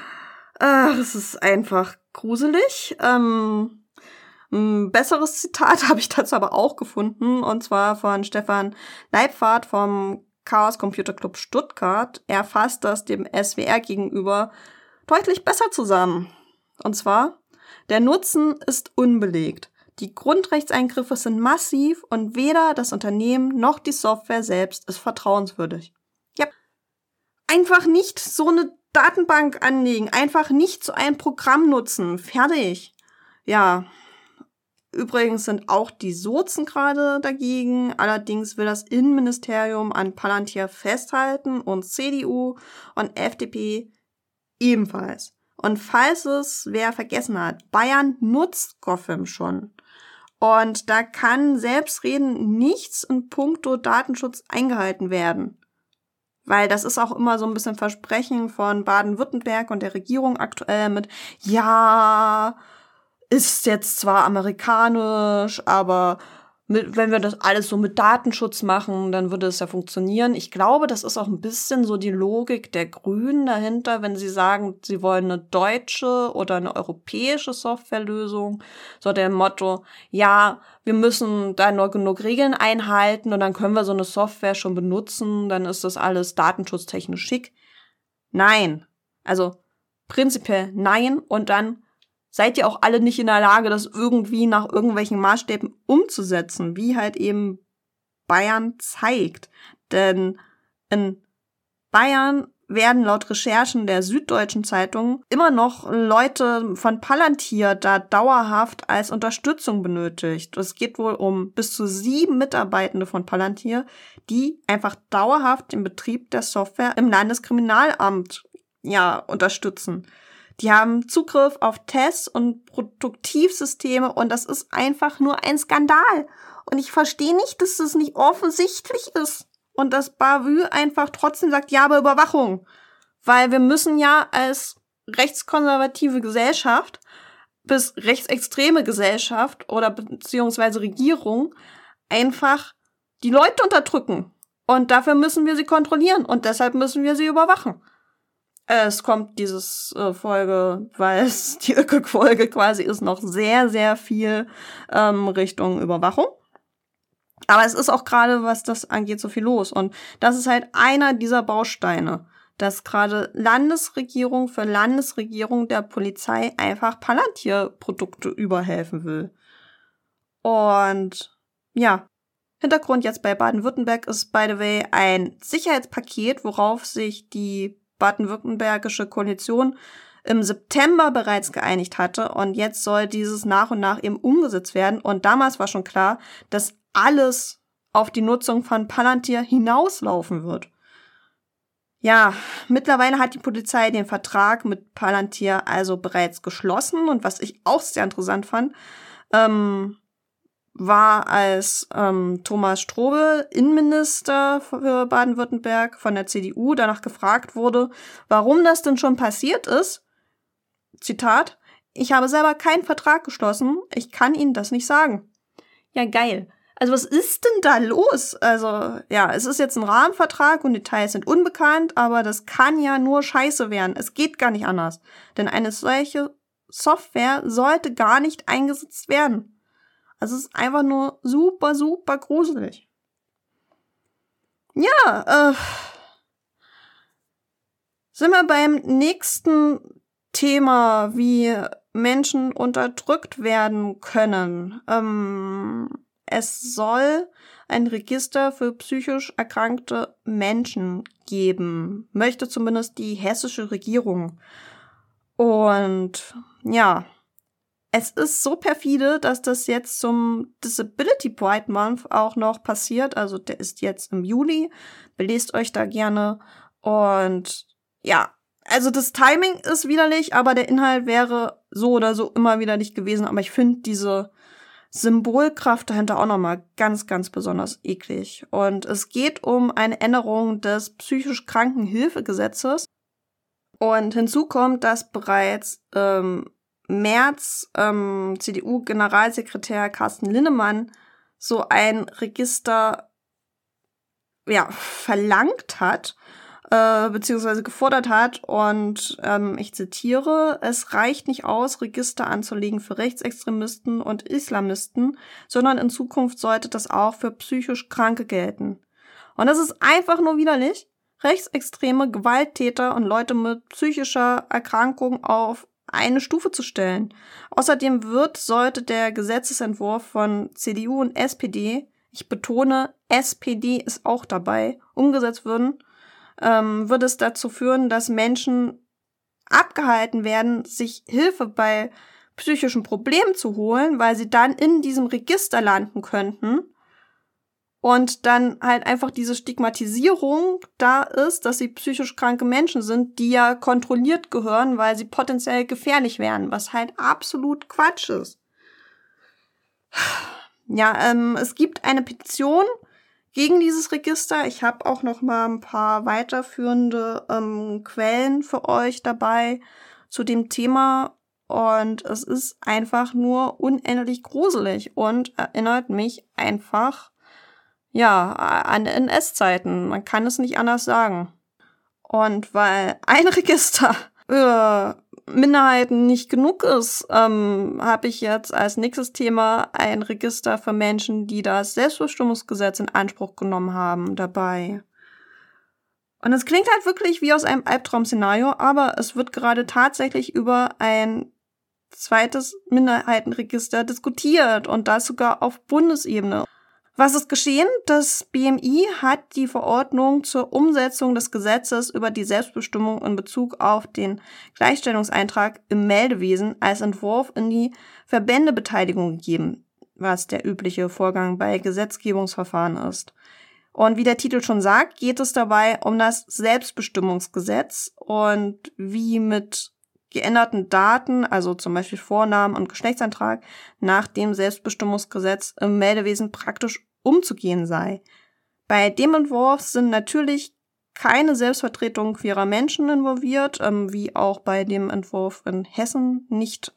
Es ist einfach gruselig. Ein besseres Zitat habe ich dazu aber auch gefunden, und zwar von Stefan Leibfahrt vom Chaos Computer Club Stuttgart. Er fasst das dem SWR gegenüber deutlich besser zusammen. Und zwar: Der Nutzen ist unbelegt. Die Grundrechtseingriffe sind massiv und weder das Unternehmen noch die Software selbst ist vertrauenswürdig. Ja, einfach nicht so eine Datenbank anlegen, einfach nicht so ein Programm nutzen. Fertig. Ja. Übrigens sind auch die Sozen gerade dagegen. Allerdings will das Innenministerium an Palantir festhalten und CDU und FDP ebenfalls. Und falls es wer vergessen hat, Bayern nutzt Goffem schon. Und da kann selbstredend nichts in puncto Datenschutz eingehalten werden. Weil das ist auch immer so ein bisschen Versprechen von Baden-Württemberg und der Regierung aktuell mit, ja, ist jetzt zwar amerikanisch, aber wenn wir das alles so mit Datenschutz machen, dann würde es ja funktionieren. Ich glaube, das ist auch ein bisschen so die Logik der Grünen dahinter, wenn sie sagen, sie wollen eine deutsche oder eine europäische Softwarelösung. So der Motto, ja, wir müssen da nur genug Regeln einhalten und dann können wir so eine Software schon benutzen, dann ist das alles datenschutztechnisch schick. Nein. Also prinzipiell nein, und dann seid ihr auch alle nicht in der Lage, das irgendwie nach irgendwelchen Maßstäben umzusetzen, wie halt eben Bayern zeigt. Denn in Bayern werden laut Recherchen der Süddeutschen Zeitung immer noch Leute von Palantir da dauerhaft als Unterstützung benötigt. Es geht wohl um bis zu 7 Mitarbeitende von Palantir, die einfach dauerhaft den Betrieb der Software im Landeskriminalamt unterstützen. Die haben Zugriff auf Tests und Produktivsysteme und das ist einfach nur ein Skandal. Und ich verstehe nicht, dass das nicht offensichtlich ist und dass Bavü einfach trotzdem sagt, ja, aber Überwachung. Weil wir müssen ja als rechtskonservative Gesellschaft bis rechtsextreme Gesellschaft oder beziehungsweise Regierung einfach die Leute unterdrücken. Und dafür müssen wir sie kontrollieren und deshalb müssen wir sie überwachen. Es kommt dieses Folge, weil es die ÖKÖK-Folge quasi ist, noch sehr, sehr viel Richtung Überwachung. Aber es ist auch gerade, was das angeht, so viel los. Und das ist halt einer dieser Bausteine, dass gerade Landesregierung für Landesregierung der Polizei einfach Palantir-Produkte überhelfen will. Und ja, Hintergrund jetzt bei Baden-Württemberg ist, by the way, ein Sicherheitspaket, worauf sich die baden-württembergische Koalition im September bereits geeinigt hatte. Und jetzt soll dieses nach und nach eben umgesetzt werden. Und damals war schon klar, dass alles auf die Nutzung von Palantir hinauslaufen wird. Ja, mittlerweile hat die Polizei den Vertrag mit Palantir also bereits geschlossen. Und was ich auch sehr interessant fand, war, als Thomas Strobel, Innenminister für Baden-Württemberg von der CDU, danach gefragt wurde, warum das denn schon passiert ist. Zitat: Ich habe selber keinen Vertrag geschlossen, ich kann Ihnen das nicht sagen. Ja, geil. Also was ist denn da los? Also ja, es ist jetzt ein Rahmenvertrag und Details sind unbekannt, aber das kann ja nur scheiße werden. Es geht gar nicht anders. Denn eine solche Software sollte gar nicht eingesetzt werden. Also es ist einfach nur super, super gruselig. Ja, sind wir beim nächsten Thema, wie Menschen unterdrückt werden können. Es soll ein Register für psychisch erkrankte Menschen geben, möchte zumindest die hessische Regierung. Und ja, es ist so perfide, dass das jetzt zum Disability Pride Month auch noch passiert. Also der ist jetzt im Juli. Belest euch da gerne. Und ja, also das Timing ist widerlich, aber der Inhalt wäre so oder so immer widerlich gewesen. Aber ich finde diese Symbolkraft dahinter auch nochmal ganz, ganz besonders eklig. Und es geht um eine Änderung des psychisch Krankenhilfegesetzes. Und hinzu kommt, dass bereits März CDU-Generalsekretär Carsten Linnemann so ein Register verlangt hat, beziehungsweise gefordert hat. Und ich zitiere: Es reicht nicht aus, Register anzulegen für Rechtsextremisten und Islamisten, sondern in Zukunft sollte das auch für psychisch Kranke gelten. Und das ist einfach nur widerlich. Rechtsextreme Gewalttäter und Leute mit psychischer Erkrankung auf eine Stufe zu stellen. Außerdem sollte der Gesetzesentwurf von CDU und SPD, ich betone, SPD ist auch dabei, umgesetzt würden, würde es dazu führen, dass Menschen abgehalten werden, sich Hilfe bei psychischen Problemen zu holen, weil sie dann in diesem Register landen könnten. Und dann halt einfach diese Stigmatisierung da ist, dass sie psychisch kranke Menschen sind, die ja kontrolliert gehören, weil sie potenziell gefährlich wären, was halt absolut Quatsch ist. Ja, es gibt eine Petition gegen dieses Register. Ich habe auch noch mal ein paar weiterführende Quellen für euch dabei zu dem Thema. Und es ist einfach nur unendlich gruselig und erinnert mich einfach an NS-Zeiten. Man kann es nicht anders sagen. Und weil ein Register für Minderheiten nicht genug ist, habe ich jetzt als nächstes Thema ein Register für Menschen, die das Selbstbestimmungsgesetz in Anspruch genommen haben, dabei. Und es klingt halt wirklich wie aus einem Albtraum-Szenario, aber es wird gerade tatsächlich über ein zweites Minderheitenregister diskutiert und das sogar auf Bundesebene. Was ist geschehen? Das BMI hat die Verordnung zur Umsetzung des Gesetzes über die Selbstbestimmung in Bezug auf den Gleichstellungseintrag im Meldewesen als Entwurf in die Verbändebeteiligung gegeben, was der übliche Vorgang bei Gesetzgebungsverfahren ist. Und wie der Titel schon sagt, geht es dabei um das Selbstbestimmungsgesetz und wie mit geänderten Daten, also zum Beispiel Vornamen und Geschlechtsantrag, nach dem Selbstbestimmungsgesetz im Meldewesen praktisch umzugehen sei. Bei dem Entwurf sind natürlich keine Selbstvertretung queerer Menschen involviert, wie auch bei dem Entwurf in Hessen nicht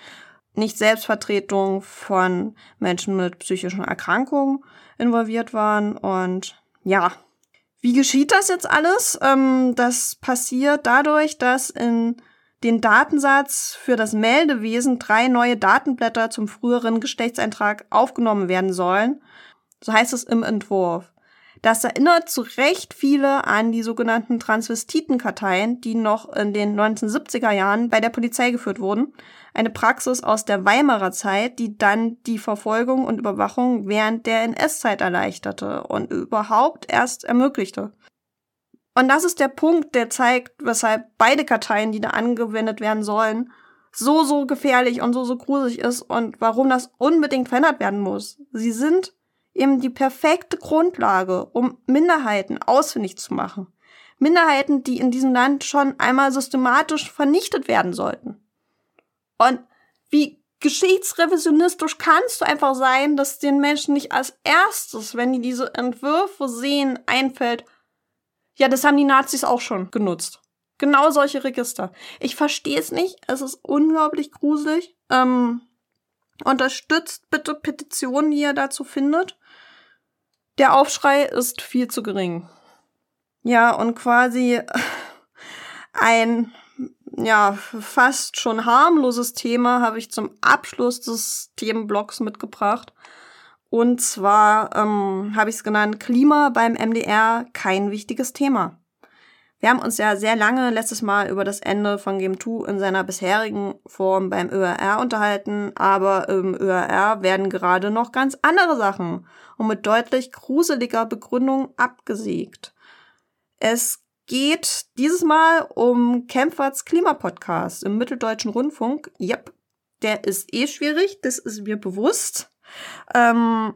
Selbstvertretung von Menschen mit psychischen Erkrankungen involviert waren. Und ja, wie geschieht das jetzt alles? Das passiert dadurch, dass in den Datensatz für das Meldewesen 3 neue Datenblätter zum früheren Geschlechtseintrag aufgenommen werden sollen. So heißt es im Entwurf. Das erinnert zu Recht viele an die sogenannten Transvestitenkarteien, die noch in den 1970er Jahren bei der Polizei geführt wurden. Eine Praxis aus der Weimarer Zeit, die dann die Verfolgung und Überwachung während der NS-Zeit erleichterte und überhaupt erst ermöglichte. Und das ist der Punkt, der zeigt, weshalb beide Karteien, die da angewendet werden sollen, so gefährlich und so gruselig ist und warum das unbedingt verändert werden muss. Sie sind eben die perfekte Grundlage, um Minderheiten ausfindig zu machen. Minderheiten, die in diesem Land schon einmal systematisch vernichtet werden sollten. Und wie geschichtsrevisionistisch kannst du einfach sein, dass den Menschen nicht als erstes, wenn die diese Entwürfe sehen, einfällt, ja, das haben die Nazis auch schon genutzt. Genau solche Register. Ich verstehe es nicht. Es ist unglaublich gruselig. Unterstützt bitte Petitionen, die ihr dazu findet. Der Aufschrei ist viel zu gering. Ja, und quasi ein fast schon harmloses Thema habe ich zum Abschluss des Themenblocks mitgebracht. Und zwar habe ich es genannt, Klima beim MDR, kein wichtiges Thema. Wir haben uns ja sehr lange letztes Mal über das Ende von Game 2 in seiner bisherigen Form beim ÖRR unterhalten, aber im ÖRR werden gerade noch ganz andere Sachen und mit deutlich gruseliger Begründung abgesägt. Es geht dieses Mal um Kempferts Klimapodcast im Mitteldeutschen Rundfunk. Yep, der ist schwierig, das ist mir bewusst. Und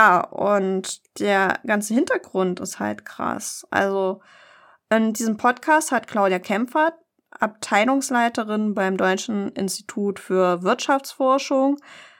der ganze Hintergrund ist halt krass. Also in diesem Podcast hat Claudia Kempfert, Abteilungsleiterin beim Deutschen Institut für Wirtschaftsforschung,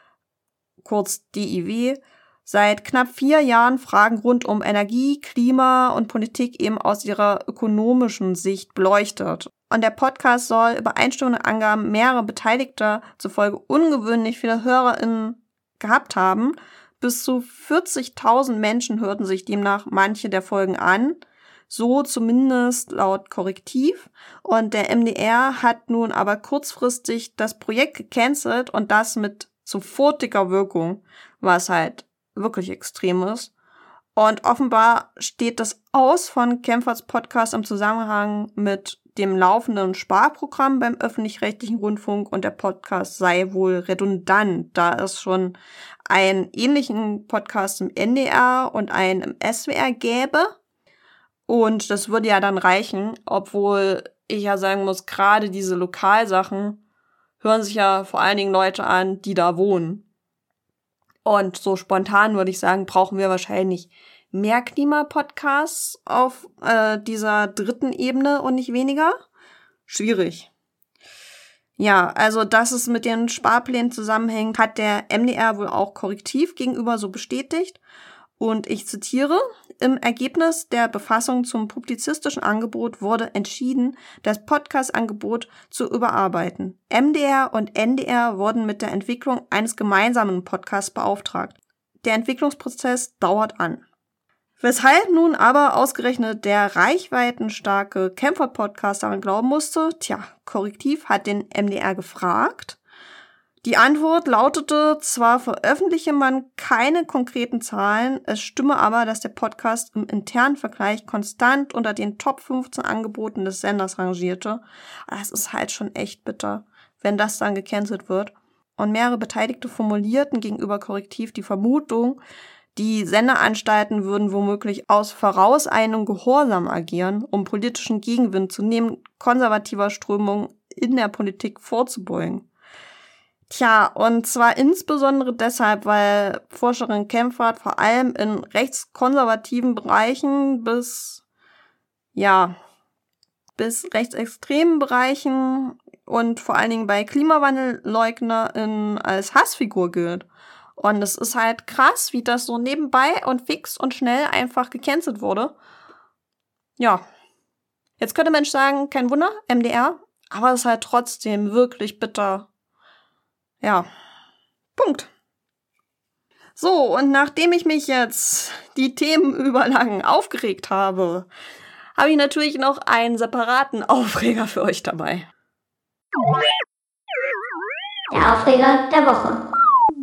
kurz DIW, seit knapp 4 Jahren Fragen rund um Energie, Klima und Politik eben aus ihrer ökonomischen Sicht beleuchtet. Und der Podcast soll übereinstimmende Angaben mehrerer Beteiligter zufolge ungewöhnlich viele HörerInnen gehabt haben. Bis zu 40.000 Menschen hörten sich demnach manche der Folgen an. So zumindest laut Korrektiv. Und der MDR hat nun aber kurzfristig das Projekt gecancelt und das mit sofortiger Wirkung, was halt wirklich extrem ist. Und offenbar steht das Aus von Kempferts Podcast im Zusammenhang mit dem laufenden Sparprogramm beim öffentlich-rechtlichen Rundfunk und der Podcast sei wohl redundant, da es schon einen ähnlichen Podcast im NDR und einen im SWR gäbe. Und das würde ja dann reichen, obwohl ich ja sagen muss, gerade diese Lokalsachen hören sich ja vor allen Dingen Leute an, die da wohnen. Und so spontan würde ich sagen, brauchen wir wahrscheinlich mehr Klimapodcasts auf dieser dritten Ebene und nicht weniger. Schwierig. Ja, also dass es mit den Sparplänen zusammenhängt, hat der MDR wohl auch korrektiv gegenüber so bestätigt. Und ich zitiere, im Ergebnis der Befassung zum publizistischen Angebot wurde entschieden, das Podcast-Angebot zu überarbeiten. MDR und NDR wurden mit der Entwicklung eines gemeinsamen Podcasts beauftragt. Der Entwicklungsprozess dauert an. Weshalb nun aber ausgerechnet der reichweitenstarke Kempfert-Podcast daran glauben musste? Korrektiv hat den MDR gefragt. Die Antwort lautete, zwar veröffentliche man keine konkreten Zahlen, es stimme aber, dass der Podcast im internen Vergleich konstant unter den Top 15 Angeboten des Senders rangierte. Das ist halt schon echt bitter, wenn das dann gecancelt wird. Und mehrere Beteiligte formulierten gegenüber Korrektiv die Vermutung, die Sendeanstalten würden womöglich aus vorauseilendem Gehorsam agieren, um politischen Gegenwind zu nehmen, konservativer Strömungen in der Politik vorzubeugen. Und zwar insbesondere deshalb, weil Forscherin Kempfert vor allem in rechtskonservativen Bereichen bis rechtsextremen Bereichen und vor allen Dingen bei KlimawandelleugnerInnen als Hassfigur gilt. Und es ist halt krass, wie das so nebenbei und fix und schnell einfach gecancelt wurde. Ja. Jetzt könnte Mensch sagen, kein Wunder, MDR, aber es ist halt trotzdem wirklich bitter. Ja, Punkt. So, und nachdem ich mich jetzt die Themen überlang aufgeregt habe, habe ich natürlich noch einen separaten Aufreger für euch dabei. Der Aufreger der Woche.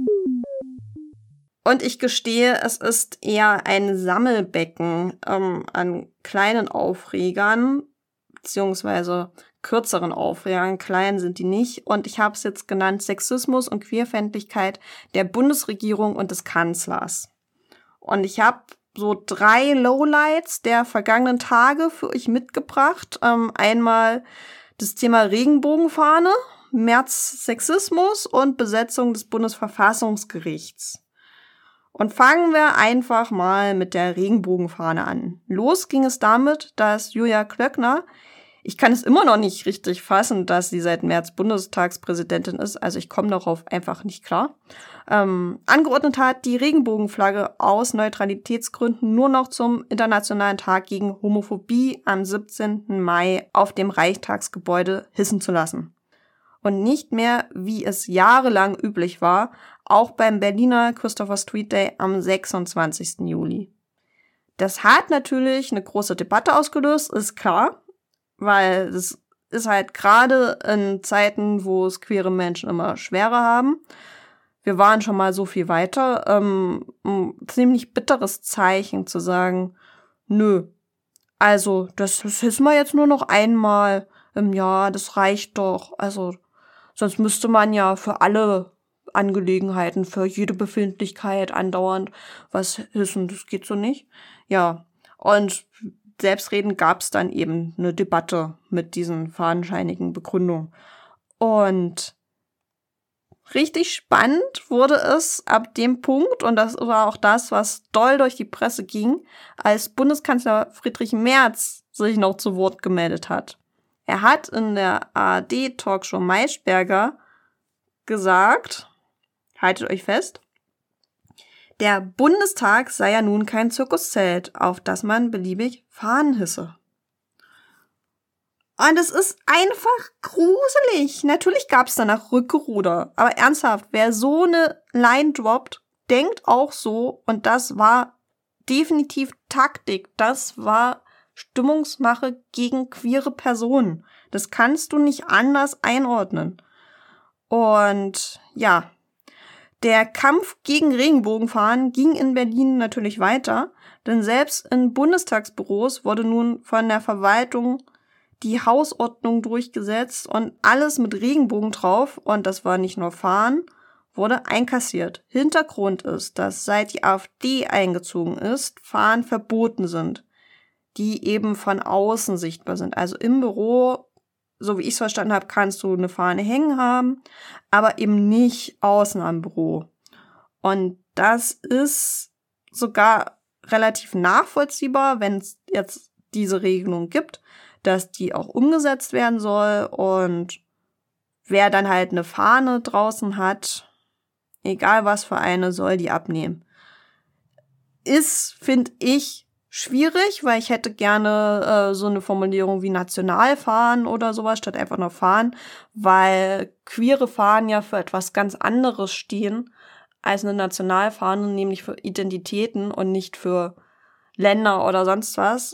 Und ich gestehe, es ist eher ein Sammelbecken an kleinen Aufregern, beziehungsweise kürzeren Aufregern, klein sind die nicht. Und ich habe es jetzt genannt, Sexismus und Queerfeindlichkeit der Bundesregierung und des Kanzlers. Und ich habe so 3 Lowlights der vergangenen Tage für euch mitgebracht. Einmal das Thema Regenbogenfahne, März Sexismus und Besetzung des Bundesverfassungsgerichts. Und fangen wir einfach mal mit der Regenbogenfahne an. Los ging es damit, dass Julia Klöckner, ich kann es immer noch nicht richtig fassen, dass sie seit März Bundestagspräsidentin ist, also ich komme darauf einfach nicht klar, angeordnet hat, die Regenbogenflagge aus Neutralitätsgründen nur noch zum Internationalen Tag gegen Homophobie am 17. Mai auf dem Reichstagsgebäude hissen zu lassen. Und nicht mehr, wie es jahrelang üblich war, auch beim Berliner Christopher Street Day am 26. Juli. Das hat natürlich eine große Debatte ausgelöst, ist klar, weil es ist halt gerade in Zeiten, wo es queere Menschen immer schwerer haben. Wir waren schon mal so viel weiter. Ein ziemlich bitteres Zeichen zu sagen, nö, also das ist mal jetzt nur noch einmal im Jahr, das reicht doch. Also sonst müsste man ja für alle Angelegenheiten, für jede Befindlichkeit andauernd was hissen. Das geht so nicht. Ja, und selbstredend gab es dann eben eine Debatte mit diesen fadenscheinigen Begründungen. Und richtig spannend wurde es ab dem Punkt, und das war auch das, was doll durch die Presse ging, als Bundeskanzler Friedrich Merz sich noch zu Wort gemeldet hat. Er hat in der ARD-Talkshow Maischberger gesagt, haltet euch fest, der Bundestag sei ja nun kein Zirkuszelt, auf das man beliebig Fahnen hisse. Und es ist einfach gruselig. Natürlich gab es danach Rückgeruder. Aber ernsthaft, wer so eine Line droppt, denkt auch so. Und das war definitiv Taktik. Das war Stimmungsmache gegen queere Personen. Das kannst du nicht anders einordnen. Und ja, der Kampf gegen Regenbogenfahnen ging in Berlin natürlich weiter. Denn selbst in Bundestagsbüros wurde nun von der Verwaltung die Hausordnung durchgesetzt und alles mit Regenbogen drauf, und das war nicht nur Fahnen, wurde einkassiert. Hintergrund ist, dass seit die AfD eingezogen ist, Fahnen verboten sind, die eben von außen sichtbar sind. Also im Büro, so wie ich es verstanden habe, kannst du eine Fahne hängen haben, aber eben nicht außen am Büro. Und das ist sogar relativ nachvollziehbar, wenn es jetzt diese Regelung gibt, dass die auch umgesetzt werden soll, und wer dann halt eine Fahne draußen hat, egal was für eine, soll die abnehmen. Ist, finde ich, schwierig, weil ich hätte gerne so eine Formulierung wie Nationalfahnen oder sowas statt einfach nur Fahnen, weil queere Fahnen ja für etwas ganz anderes stehen als eine Nationalfahne, nämlich für Identitäten und nicht für Länder oder sonst was.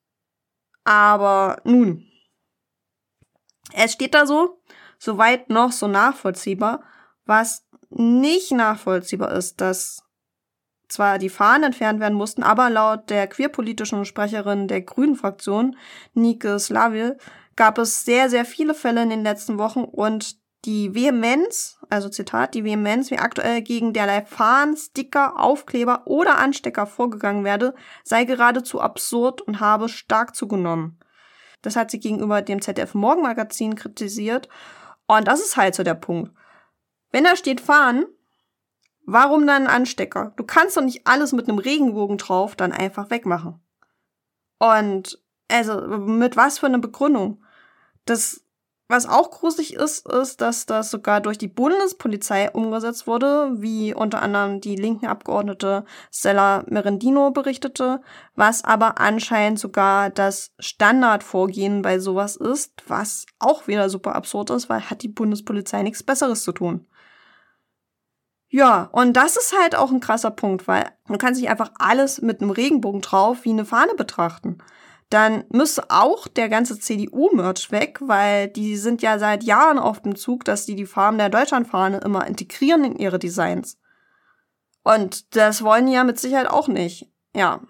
Aber nun, es steht da so, soweit noch so nachvollziehbar. Was nicht nachvollziehbar ist, dass zwar die Fahnen entfernt werden mussten, aber laut der queerpolitischen Sprecherin der Grünen-Fraktion, Nike Slavil, gab es sehr, sehr viele Fälle in den letzten Wochen, und die Vehemenz, also Zitat, die Vehemenz, wie aktuell gegen derlei Fahnen, Sticker, Aufkleber oder Anstecker vorgegangen werde, sei geradezu absurd und habe stark zugenommen. Das hat sie gegenüber dem ZDF-Morgenmagazin kritisiert. Und das ist halt so der Punkt. Wenn da steht Fahnen, warum dann ein Anstecker? Du kannst doch nicht alles mit einem Regenbogen drauf dann einfach wegmachen. Und also mit was für eine Begründung? Das, was auch gruselig ist, dass das sogar durch die Bundespolizei umgesetzt wurde, wie unter anderem die linken Abgeordnete Stella Merendino berichtete, was aber anscheinend sogar das Standardvorgehen bei sowas ist, was auch wieder super absurd ist, weil hat die Bundespolizei nichts Besseres zu tun. Ja, und das ist halt auch ein krasser Punkt, weil du kannst nicht einfach alles mit einem Regenbogen drauf wie eine Fahne betrachten. Dann müsste auch der ganze CDU-Merch weg, weil die sind ja seit Jahren auf dem Zug, dass die Farben der Deutschlandfahne immer integrieren in ihre Designs. Und das wollen die ja mit Sicherheit auch nicht. Ja.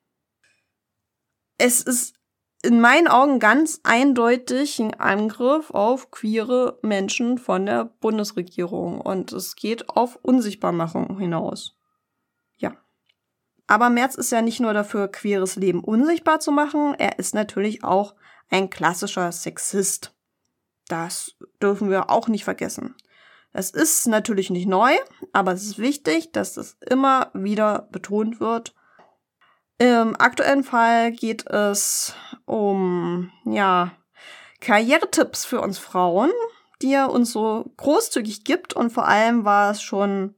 Es ist in meinen Augen ganz eindeutig ein Angriff auf queere Menschen von der Bundesregierung. Und es geht auf Unsichtbarmachung hinaus. Ja. Aber Merz ist ja nicht nur dafür, queeres Leben unsichtbar zu machen, er ist natürlich auch ein klassischer Sexist. Das dürfen wir auch nicht vergessen. Das ist natürlich nicht neu, aber es ist wichtig, dass das immer wieder betont wird. Im aktuellen Fall geht es um, Karrieretipps für uns Frauen, die er uns so großzügig gibt, und vor allem war es schon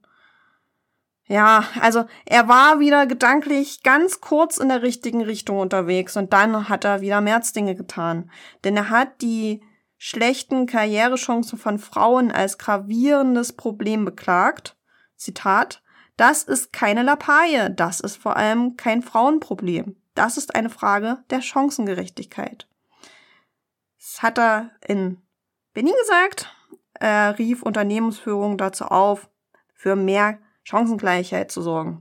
er war wieder gedanklich ganz kurz in der richtigen Richtung unterwegs, und dann hat er wieder Merz-Dinge getan. Denn er hat die schlechten Karrierechancen von Frauen als gravierendes Problem beklagt. Zitat: Das ist keine Lappalie, das ist vor allem kein Frauenproblem. Das ist eine Frage der Chancengerechtigkeit. Das hat er in Berlin gesagt. Er rief Unternehmensführung dazu auf, für mehr Chancengleichheit zu sorgen.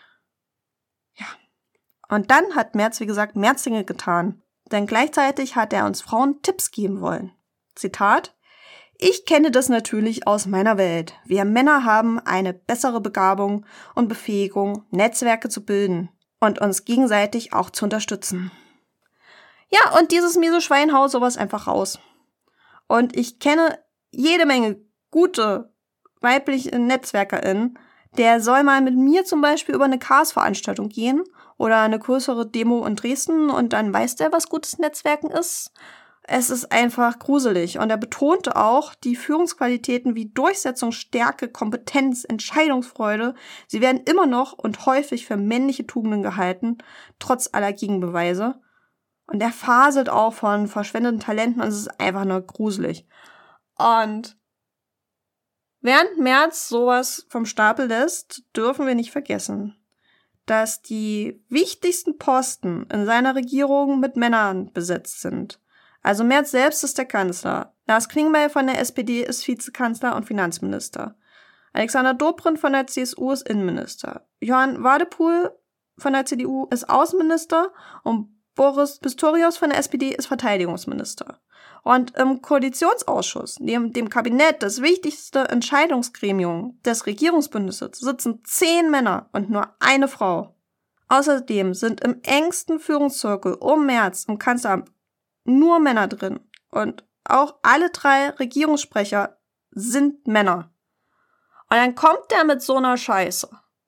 Ja. Und dann hat Merz, wie gesagt, Merz-Dinge getan. Denn gleichzeitig hat er uns Frauen Tipps geben wollen. Zitat: Ich kenne das natürlich aus meiner Welt. Wir Männer haben eine bessere Begabung und Befähigung, Netzwerke zu bilden und uns gegenseitig auch zu unterstützen. Ja, und dieses miese Schwein haut sowas einfach raus. Und ich kenne jede Menge gute weibliche NetzwerkerInnen, der soll mal mit mir zum Beispiel über eine Chaos-Veranstaltung gehen oder eine größere Demo in Dresden und dann weiß der, was gutes Netzwerken ist. Es ist einfach gruselig. Und er betonte auch die Führungsqualitäten wie Durchsetzung, Stärke, Kompetenz, Entscheidungsfreude. Sie werden immer noch und häufig für männliche Tugenden gehalten, trotz aller Gegenbeweise. Und er faselt auch von verschwendeten Talenten und es ist einfach nur gruselig. Und während Merz sowas vom Stapel lässt, dürfen wir nicht vergessen, dass die wichtigsten Posten in seiner Regierung mit Männern besetzt sind. Also Merz selbst ist der Kanzler. Lars Klingbeil von der SPD ist Vizekanzler und Finanzminister. Alexander Dobrindt von der CSU ist Innenminister. Johann Wadepool von der CDU ist Außenminister und Boris Pistorius von der SPD ist Verteidigungsminister. Und im Koalitionsausschuss, neben dem Kabinett, das wichtigste Entscheidungsgremium des Regierungsbündnisses, sitzen 10 Männer und nur eine Frau. Außerdem sind im engsten Führungszirkel um Merz im Kanzleramt nur Männer drin. Und auch alle 3 Regierungssprecher sind Männer. Und dann kommt der mit so einer Scheiße.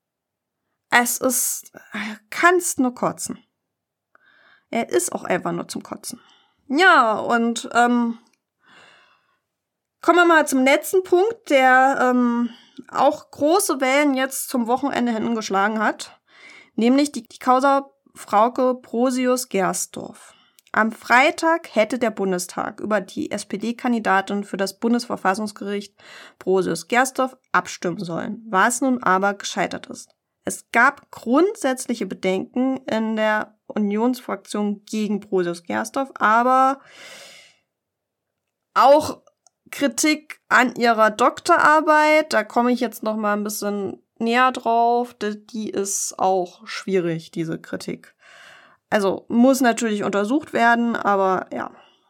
Es ist, kannst nur kotzen. Er ist auch einfach nur zum Kotzen. Ja, und kommen wir mal zum letzten Punkt, der auch große Wellen jetzt zum Wochenende hinten geschlagen hat, nämlich die Causa Frauke Brosius-Gersdorf. Am Freitag hätte der Bundestag über die SPD-Kandidatin für das Bundesverfassungsgericht Brosius-Gersdorf abstimmen sollen, was nun aber gescheitert ist. Es gab grundsätzliche Bedenken in der Unionsfraktion gegen Brosius-Gersdorf, aber auch Kritik an ihrer Doktorarbeit. Da komme ich jetzt noch mal ein bisschen näher drauf. Die ist auch schwierig, diese Kritik. Also muss natürlich untersucht werden, aber ja.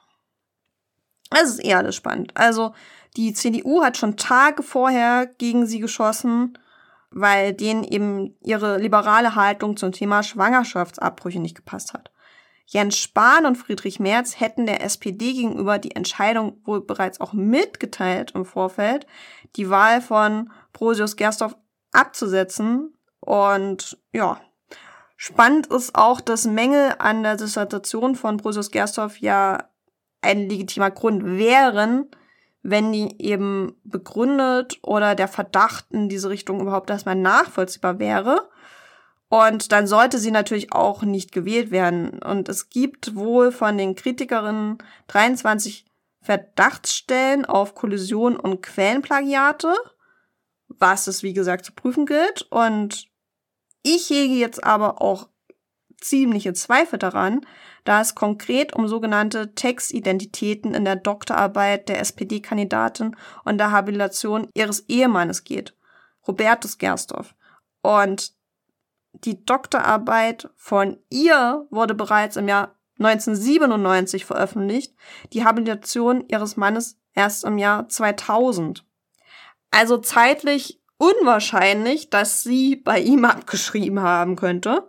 Es ist eher alles spannend. Also die CDU hat schon Tage vorher gegen sie geschossen, weil denen eben ihre liberale Haltung zum Thema Schwangerschaftsabbrüche nicht gepasst hat. Jens Spahn und Friedrich Merz hätten der SPD gegenüber die Entscheidung wohl bereits auch mitgeteilt im Vorfeld, die Wahl von Brosius-Gersdorf abzusetzen. Und ja, spannend ist auch, dass Mängel an der Dissertation von Brosius-Gersdorf ja ein legitimer Grund wären, wenn die eben begründet oder der Verdacht in diese Richtung überhaupt erstmal nachvollziehbar wäre. Und dann sollte sie natürlich auch nicht gewählt werden. Und es gibt wohl von den Kritikerinnen 23 Verdachtsstellen auf Kollision und Quellenplagiate, was es, wie gesagt, zu prüfen gilt. Und ich hege jetzt aber auch ziemliche Zweifel daran, da es konkret um sogenannte Textidentitäten in der Doktorarbeit der SPD-Kandidatin und der Habilitation ihres Ehemannes geht, Robertus Gersdorf. Und die Doktorarbeit von ihr wurde bereits im Jahr 1997 veröffentlicht, die Habilitation ihres Mannes erst im Jahr 2000. Also zeitlich unwahrscheinlich, dass sie bei ihm abgeschrieben haben könnte.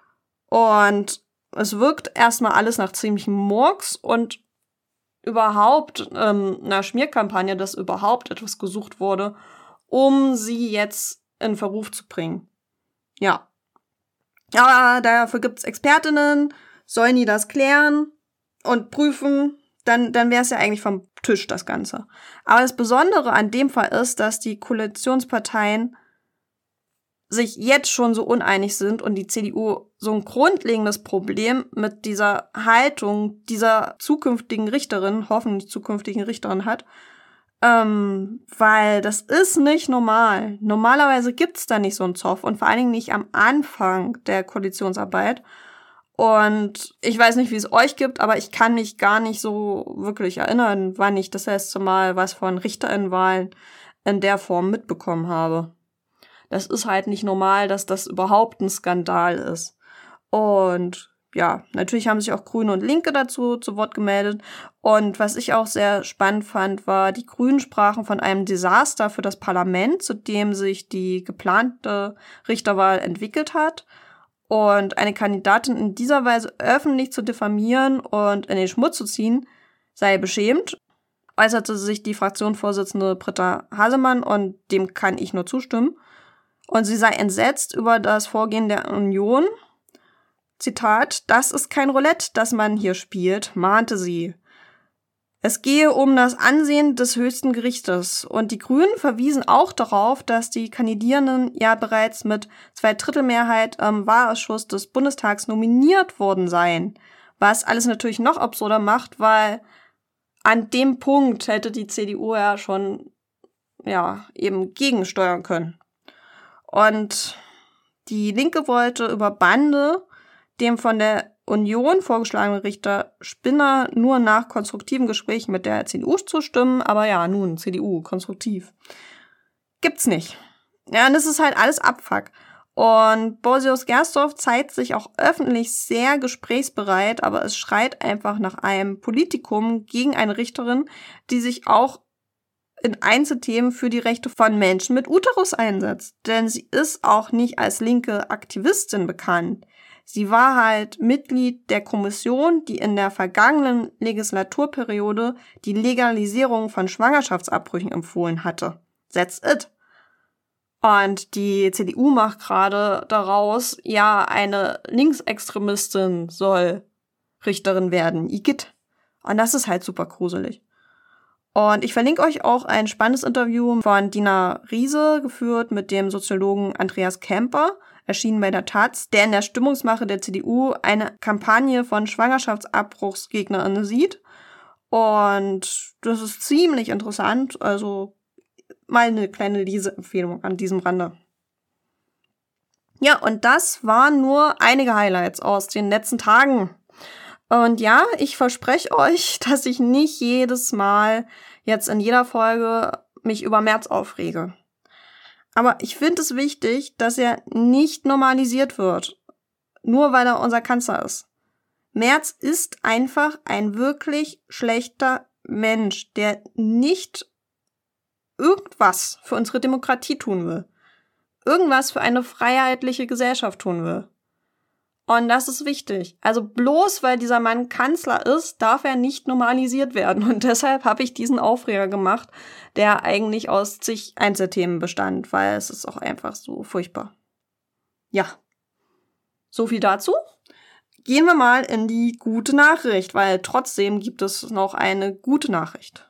Und es wirkt erstmal alles nach ziemlichem Murks und überhaupt einer Schmierkampagne, dass überhaupt etwas gesucht wurde, um sie jetzt in Verruf zu bringen. Ja. Aber dafür gibt's Expertinnen, sollen die das klären und prüfen, dann wäre es ja eigentlich vom Tisch, das Ganze. Aber das Besondere an dem Fall ist, dass die Koalitionsparteien sich jetzt schon so uneinig sind und die CDU so ein grundlegendes Problem mit dieser Haltung dieser zukünftigen Richterin, hoffentlich zukünftigen Richterin hat, Weil das ist nicht normal. Normalerweise gibt's da nicht so einen Zoff und vor allen Dingen nicht am Anfang der Koalitionsarbeit. Und ich weiß nicht, wie es euch gibt, aber ich kann mich gar nicht so wirklich erinnern, wann ich das letzte Mal was von RichterInnenwahlen in der Form mitbekommen habe. Das ist halt nicht normal, dass das überhaupt ein Skandal ist. Und ja, natürlich haben sich auch Grüne und Linke dazu zu Wort gemeldet. Und was ich auch sehr spannend fand, war, die Grünen sprachen von einem Desaster für das Parlament, zu dem sich die geplante Richterwahl entwickelt hat. Und eine Kandidatin in dieser Weise öffentlich zu diffamieren und in den Schmutz zu ziehen, sei beschämt, äußerte sich die Fraktionsvorsitzende Britta Hasemann und dem kann ich nur zustimmen. Und sie sei entsetzt über das Vorgehen der Union. Zitat, das ist kein Roulette, das man hier spielt, mahnte sie. Es gehe um das Ansehen des höchsten Gerichtes. Und die Grünen verwiesen auch darauf, dass die Kandidierenden ja bereits mit 2/3 im Wahlausschuss des Bundestags nominiert worden seien. Was alles natürlich noch absurder macht, weil an dem Punkt hätte die CDU ja schon eben gegensteuern können. Und die Linke wollte über Bande dem von der Union vorgeschlagenen Richter Spinner nur nach konstruktiven Gesprächen mit der CDU zustimmen. Aber ja, nun, CDU, konstruktiv. Gibt's nicht. Ja, und das ist halt alles Abfuck. Und Boris-Gersdorf zeigt sich auch öffentlich sehr gesprächsbereit, aber es schreit einfach nach einem Politikum gegen eine Richterin, die sich auch in Einzelthemen für die Rechte von Menschen mit Uterus einsetzt. Denn sie ist auch nicht als linke Aktivistin bekannt. Sie war halt Mitglied der Kommission, die in der vergangenen Legislaturperiode die Legalisierung von Schwangerschaftsabbrüchen empfohlen hatte. That's it. Und die CDU macht gerade daraus, ja, eine Linksextremistin soll Richterin werden. Igitt. Und das ist halt super gruselig. Und ich verlinke euch auch ein spannendes Interview von Dina Riese, geführt mit dem Soziologen Andreas Kemper, erschienen bei der Taz, der in der Stimmungsmache der CDU eine Kampagne von Schwangerschaftsabbruchsgegnerinnen sieht. Und das ist ziemlich interessant, also mal eine kleine Leseempfehlung an diesem Rande. Ja, und das waren nur einige Highlights aus den letzten Tagen. Und ja, ich verspreche euch, dass ich nicht jedes Mal jetzt in jeder Folge mich über Merz aufrege. Aber ich finde es wichtig, dass er nicht normalisiert wird, nur weil er unser Kanzler ist. Merz ist einfach ein wirklich schlechter Mensch, der nicht irgendwas für unsere Demokratie tun will. Irgendwas für eine freiheitliche Gesellschaft tun will. Und das ist wichtig. Also bloß weil dieser Mann Kanzler ist, darf er nicht normalisiert werden. Und deshalb habe ich diesen Aufreger gemacht, der eigentlich aus zig Einzelthemen bestand, weil es ist auch einfach so furchtbar. Ja, so viel dazu. Gehen wir mal in die gute Nachricht, weil trotzdem gibt es noch eine gute Nachricht.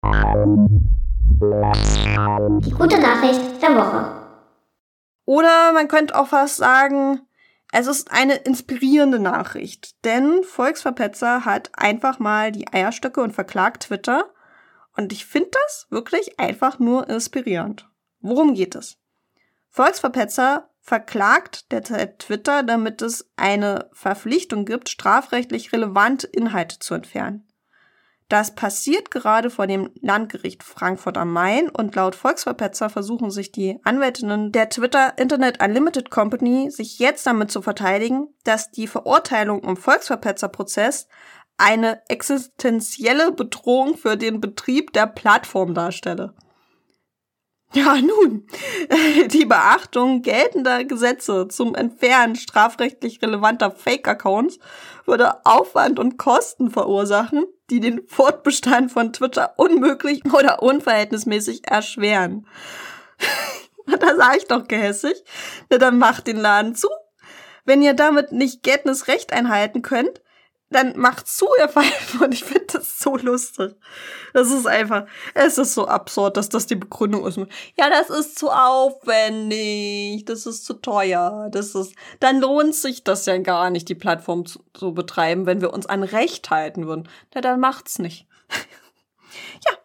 Die gute Nachricht der Woche. Oder man könnte auch fast sagen, es ist eine inspirierende Nachricht, denn Volksverpetzer hat einfach mal die Eierstöcke und verklagt Twitter. Und ich finde das wirklich einfach nur inspirierend. Worum geht es? Volksverpetzer verklagt derzeit Twitter, damit es eine Verpflichtung gibt, strafrechtlich relevante Inhalte zu entfernen. Das passiert gerade vor dem Landgericht Frankfurt am Main und laut Volksverpetzer versuchen sich die Anwältinnen der Twitter Internet Unlimited Company sich jetzt damit zu verteidigen, dass die Verurteilung im Volksverpetzer-Prozess eine existenzielle Bedrohung für den Betrieb der Plattform darstelle. Ja, nun, die Beachtung geltender Gesetze zum Entfernen strafrechtlich relevanter Fake-Accounts würde Aufwand und Kosten verursachen, die den Fortbestand von Twitter unmöglich oder unverhältnismäßig erschweren. Da sage ich doch gehässig, na dann macht den Laden zu. Wenn ihr damit nicht geltendes Recht einhalten könnt, dann macht zu, ihr Pfeife. Und ich finde das so lustig. Das ist einfach, es ist so absurd, dass das die Begründung ist. Ja, das ist zu aufwendig, das ist zu teuer, dann lohnt sich das ja gar nicht, die Plattform zu betreiben, wenn wir uns an Recht halten würden. Na, dann macht's nicht.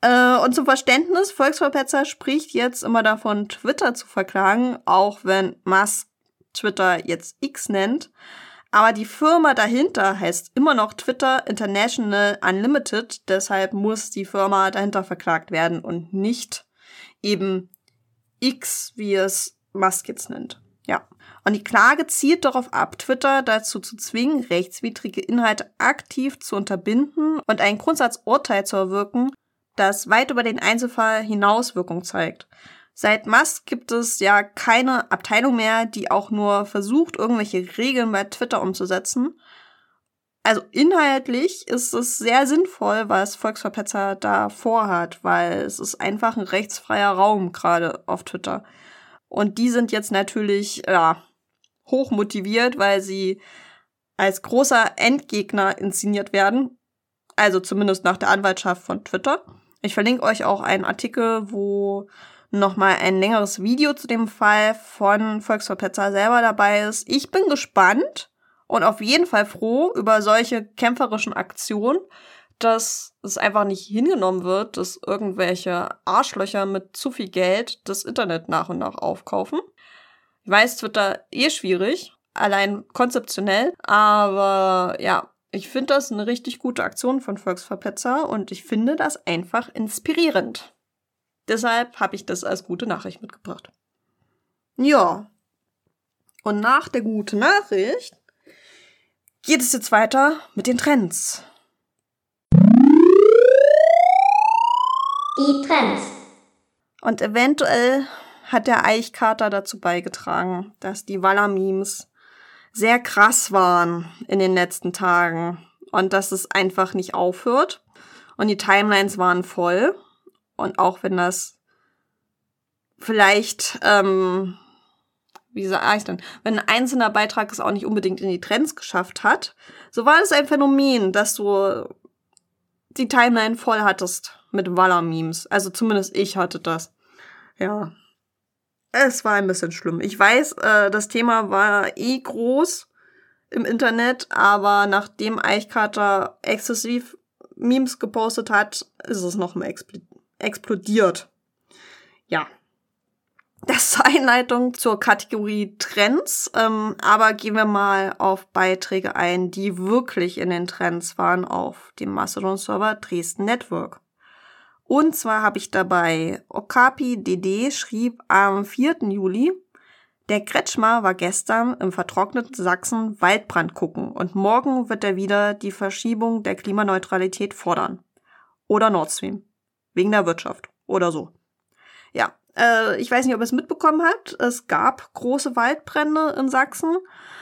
Und zum Verständnis, Volksverpetzer spricht jetzt immer davon, Twitter zu verklagen, auch wenn Musk Twitter jetzt X nennt. Aber die Firma dahinter heißt immer noch Twitter International Unlimited. Deshalb muss die Firma dahinter verklagt werden und nicht eben X, wie es Musk jetzt nennt. Ja. Und die Klage zielt darauf ab, Twitter dazu zu zwingen, rechtswidrige Inhalte aktiv zu unterbinden und ein Grundsatzurteil zu erwirken, das weit über den Einzelfall hinaus Wirkung zeigt. Seit Musk gibt es ja keine Abteilung mehr, die auch nur versucht, irgendwelche Regeln bei Twitter umzusetzen. Also inhaltlich ist es sehr sinnvoll, was Volksverpetzer da vorhat, weil es ist einfach ein rechtsfreier Raum gerade auf Twitter. Und die sind jetzt natürlich hoch motiviert, weil sie als großer Endgegner inszeniert werden. Also zumindest nach der Anwaltschaft von Twitter. Ich verlinke euch auch einen Artikel, wo nochmal ein längeres Video zu dem Fall von Volksverpetzer selber dabei ist. Ich bin gespannt und auf jeden Fall froh über solche kämpferischen Aktionen, dass es einfach nicht hingenommen wird, dass irgendwelche Arschlöcher mit zu viel Geld das Internet nach und nach aufkaufen. Ich weiß, Twitter schwierig, allein konzeptionell, aber ja, ich finde das eine richtig gute Aktion von Volksverpetzer und ich finde das einfach inspirierend. Deshalb habe ich das als gute Nachricht mitgebracht. Ja, und nach der guten Nachricht geht es jetzt weiter mit den Trends. Die Trends. Und eventuell hat der Eichkater dazu beigetragen, dass die Waller-Memes sehr krass waren in den letzten Tagen und dass es einfach nicht aufhört. Und die Timelines waren voll. Und auch wenn das vielleicht, wie sage ich denn, wenn ein einzelner Beitrag es auch nicht unbedingt in die Trends geschafft hat, so war es ein Phänomen, dass du die Timeline voll hattest mit Waller-Memes. Also zumindest ich hatte das. Ja, es war ein bisschen schlimm. Ich weiß, das Thema war groß im Internet, aber nachdem Eichkater exzessiv Memes gepostet hat, ist es noch mal explodiert. Ja, das zur Einleitung zur Kategorie Trends, aber gehen wir mal auf Beiträge ein, die wirklich in den Trends waren auf dem Mastodon-Server Dresden Network. Und zwar habe ich dabei Okapi DD schrieb am 4. Juli, der Kretschmer war gestern im vertrockneten Sachsen Waldbrand gucken und morgen wird er wieder die Verschiebung der Klimaneutralität fordern. Oder Nord Stream. Wegen der Wirtschaft. Oder so. Ja, ich weiß nicht, ob ihr es mitbekommen habt. Es gab große Waldbrände in Sachsen.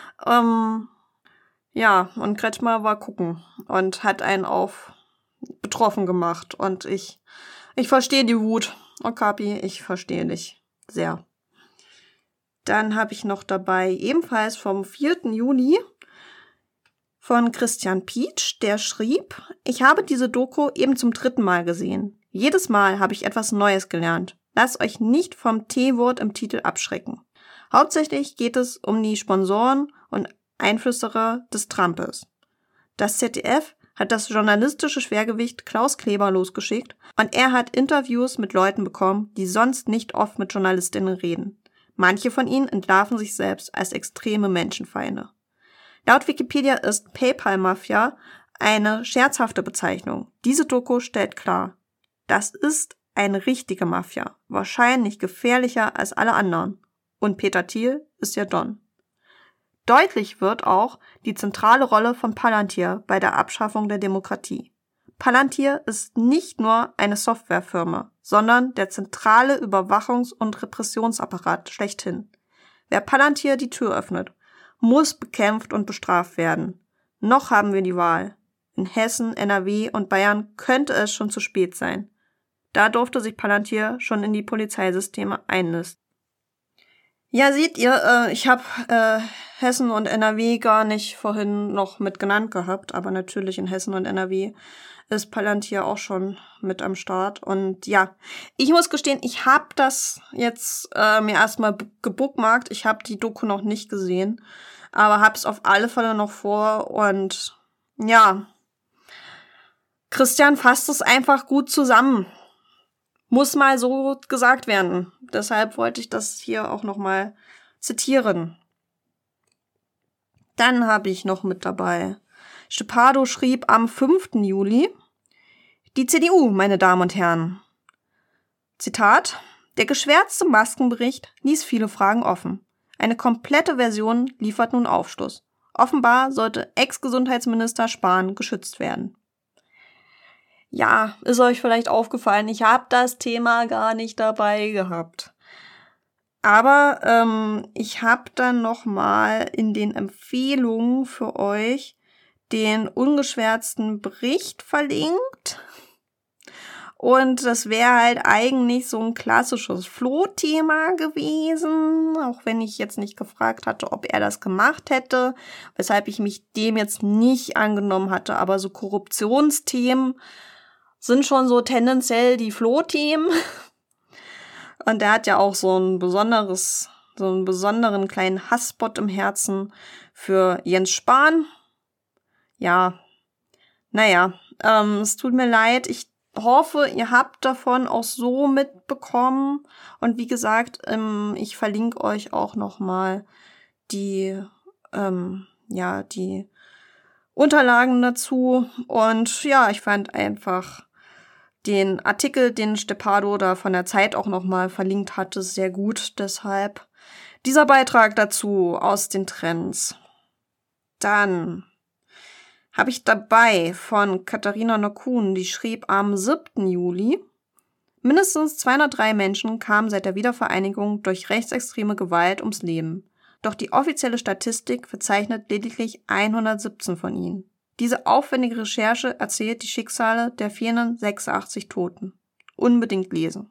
Ja, und Kretschmer war gucken und hat einen auf betroffen gemacht. Und ich verstehe die Wut. Okapi, ich verstehe dich sehr. Dann habe ich noch dabei, ebenfalls vom 4. Juni, von Christian Pietsch, der schrieb, ich habe diese Doku eben zum 3. Mal gesehen. Jedes Mal habe ich etwas Neues gelernt. Lasst euch nicht vom T-Wort im Titel abschrecken. Hauptsächlich geht es um die Sponsoren und Einflüsterer des Trumpes. Das ZDF hat das journalistische Schwergewicht Klaus Kleber losgeschickt und er hat Interviews mit Leuten bekommen, die sonst nicht oft mit Journalistinnen reden. Manche von ihnen entlarven sich selbst als extreme Menschenfeinde. Laut Wikipedia ist PayPal-Mafia eine scherzhafte Bezeichnung. Diese Doku stellt klar, das ist eine richtige Mafia, wahrscheinlich gefährlicher als alle anderen. Und Peter Thiel ist ja Don. Deutlich wird auch die zentrale Rolle von Palantir bei der Abschaffung der Demokratie. Palantir ist nicht nur eine Softwarefirma, sondern der zentrale Überwachungs- und Repressionsapparat schlechthin. Wer Palantir die Tür öffnet, muss bekämpft und bestraft werden. Noch haben wir die Wahl. In Hessen, NRW und Bayern könnte es schon zu spät sein. Da durfte sich Palantir schon in die Polizeisysteme einnisten. Ja, seht ihr, ich habe Hessen und NRW gar nicht vorhin noch mit genannt gehabt, aber natürlich in Hessen und NRW ist Palantir auch schon mit am Start. Und ja, ich muss gestehen, ich habe das jetzt mir erstmal gebookmarkt. Ich habe die Doku noch nicht gesehen, aber habe es auf alle Fälle noch vor. Und ja, Christian fasst es einfach gut zusammen. Muss mal so gesagt werden. Deshalb wollte ich das hier auch nochmal zitieren. Dann habe ich noch mit dabei. Stepardo schrieb am 5. Juli, die CDU, meine Damen und Herren. Zitat, der geschwärzte Maskenbericht ließ viele Fragen offen. Eine komplette Version liefert nun Aufschluss. Offenbar sollte Ex-Gesundheitsminister Spahn geschützt werden. Ja, ist euch vielleicht aufgefallen, ich habe das Thema gar nicht dabei gehabt. Aber ich habe dann nochmal in den Empfehlungen für euch den ungeschwärzten Bericht verlinkt. Und das wäre halt eigentlich so ein klassisches Flo-Thema gewesen, auch wenn ich jetzt nicht gefragt hatte, ob er das gemacht hätte, weshalb ich mich dem jetzt nicht angenommen hatte. Aber so Korruptionsthemen sind schon so tendenziell die Flo-Themen. Und der hat ja auch so einen besonderen kleinen Hassspot im Herzen für Jens Spahn. Ja, naja, es tut mir leid, ich hoffe, ihr habt davon auch so mitbekommen. Und wie gesagt, ich verlinke euch auch nochmal die Unterlagen dazu. Und ja, ich fand einfach den Artikel, den Stepardo da von der Zeit auch nochmal verlinkt hatte, sehr gut. Deshalb dieser Beitrag dazu aus den Trends. Dann habe ich dabei von Katharina Nokun, die schrieb am 7. Juli, mindestens 203 Menschen kamen seit der Wiedervereinigung durch rechtsextreme Gewalt ums Leben. Doch die offizielle Statistik verzeichnet lediglich 117 von ihnen. Diese aufwendige Recherche erzählt die Schicksale der fehlenden 86 Toten. Unbedingt lesen.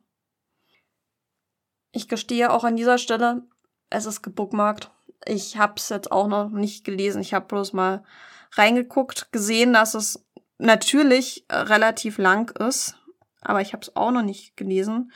Ich gestehe auch an dieser Stelle, es ist gebookmarkt. Ich habe es jetzt auch noch nicht gelesen. Ich habe bloß mal reingeguckt, gesehen, dass es natürlich relativ lang ist, aber ich habe es auch noch nicht gelesen.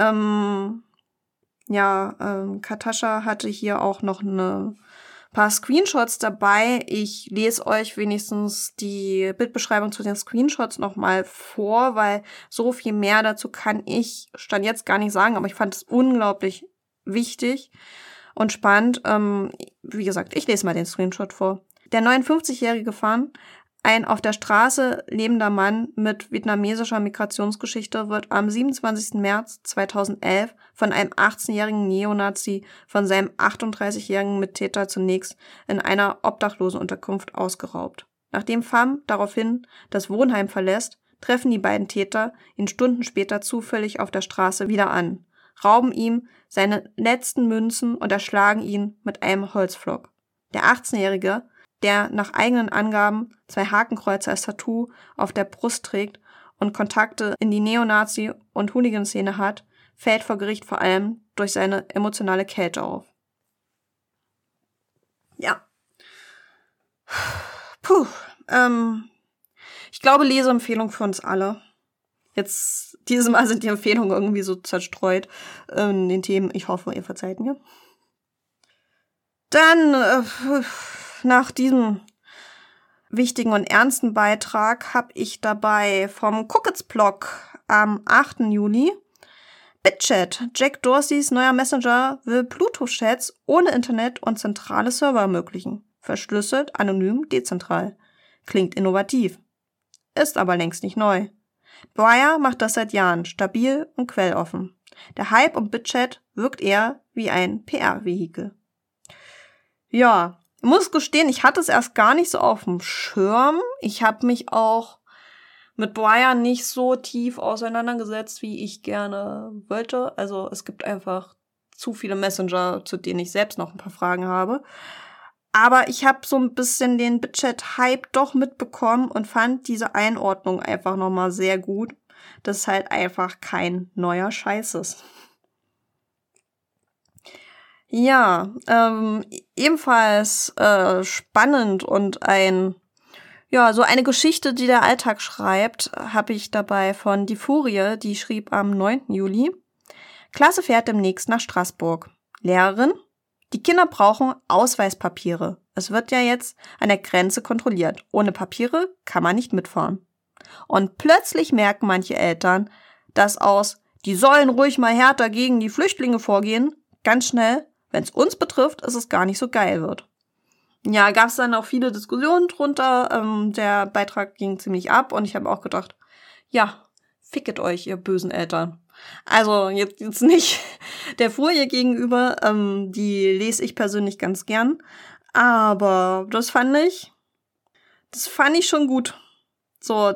Katascha hatte hier auch noch ein paar Screenshots dabei. Ich lese euch wenigstens die Bildbeschreibung zu den Screenshots nochmal vor, weil so viel mehr dazu kann ich Stand jetzt gar nicht sagen, aber ich fand es unglaublich wichtig und spannend. Wie gesagt, ich lese mal den Screenshot vor. Der 59-jährige Fan, ein auf der Straße lebender Mann mit vietnamesischer Migrationsgeschichte, wird am 27. März 2011 von einem 18-jährigen Neonazi von seinem 38-jährigen Mittäter zunächst in einer Obdachlosenunterkunft ausgeraubt. Nachdem Pham daraufhin das Wohnheim verlässt, treffen die beiden Täter ihn Stunden später zufällig auf der Straße wieder an, rauben ihm seine letzten Münzen und erschlagen ihn mit einem Holzpflock. Der 18-Jährige, der nach eigenen Angaben 2 Hakenkreuze als Tattoo auf der Brust trägt und Kontakte in die Neonazi- und Hooligan-Szene hat, fällt vor Gericht vor allem durch seine emotionale Kälte auf. Ja. Ich glaube, Leseempfehlung für uns alle. Jetzt, dieses Mal sind die Empfehlungen irgendwie so zerstreut in den Themen. Ich hoffe, ihr verzeiht mir. Dann, nach diesem wichtigen und ernsten Beitrag habe ich dabei vom Cookits-Blog am 8. Juli BitChat. Jack Dorseys neuer Messenger will Bluetooth-Chats ohne Internet und zentrale Server ermöglichen. Verschlüsselt, anonym, dezentral. Klingt innovativ. Ist aber längst nicht neu. Wire macht das seit Jahren, stabil und quelloffen. Der Hype um BitChat wirkt eher wie ein PR-Vehikel. Ja, ich muss gestehen, ich hatte es erst gar nicht so auf dem Schirm. Ich habe mich auch mit Wire nicht so tief auseinandergesetzt, wie ich gerne wollte. Also es gibt einfach zu viele Messenger, zu denen ich selbst noch ein paar Fragen habe. Aber ich habe so ein bisschen den BitChat-Hype doch mitbekommen und fand diese Einordnung einfach nochmal sehr gut, dass es halt einfach kein neuer Scheiß ist. Ja, ebenfalls spannend und so eine Geschichte, die der Alltag schreibt, habe ich dabei von Die Furie, die schrieb am 9. Juli. Klasse fährt demnächst nach Straßburg. Lehrerin: Die Kinder brauchen Ausweispapiere. Es wird ja jetzt an der Grenze kontrolliert. Ohne Papiere kann man nicht mitfahren. Und plötzlich merken manche Eltern, dass aus die sollen ruhig mal härter gegen die Flüchtlinge vorgehen, ganz schnell, wenn es uns betrifft, ist es gar nicht so geil wird. Ja, gab es dann auch viele Diskussionen drunter. Der Beitrag ging ziemlich ab und ich habe auch gedacht, ja, ficket euch, ihr bösen Eltern. Also jetzt nicht der Folie gegenüber, die lese ich persönlich ganz gern. Aber das fand ich schon gut. So,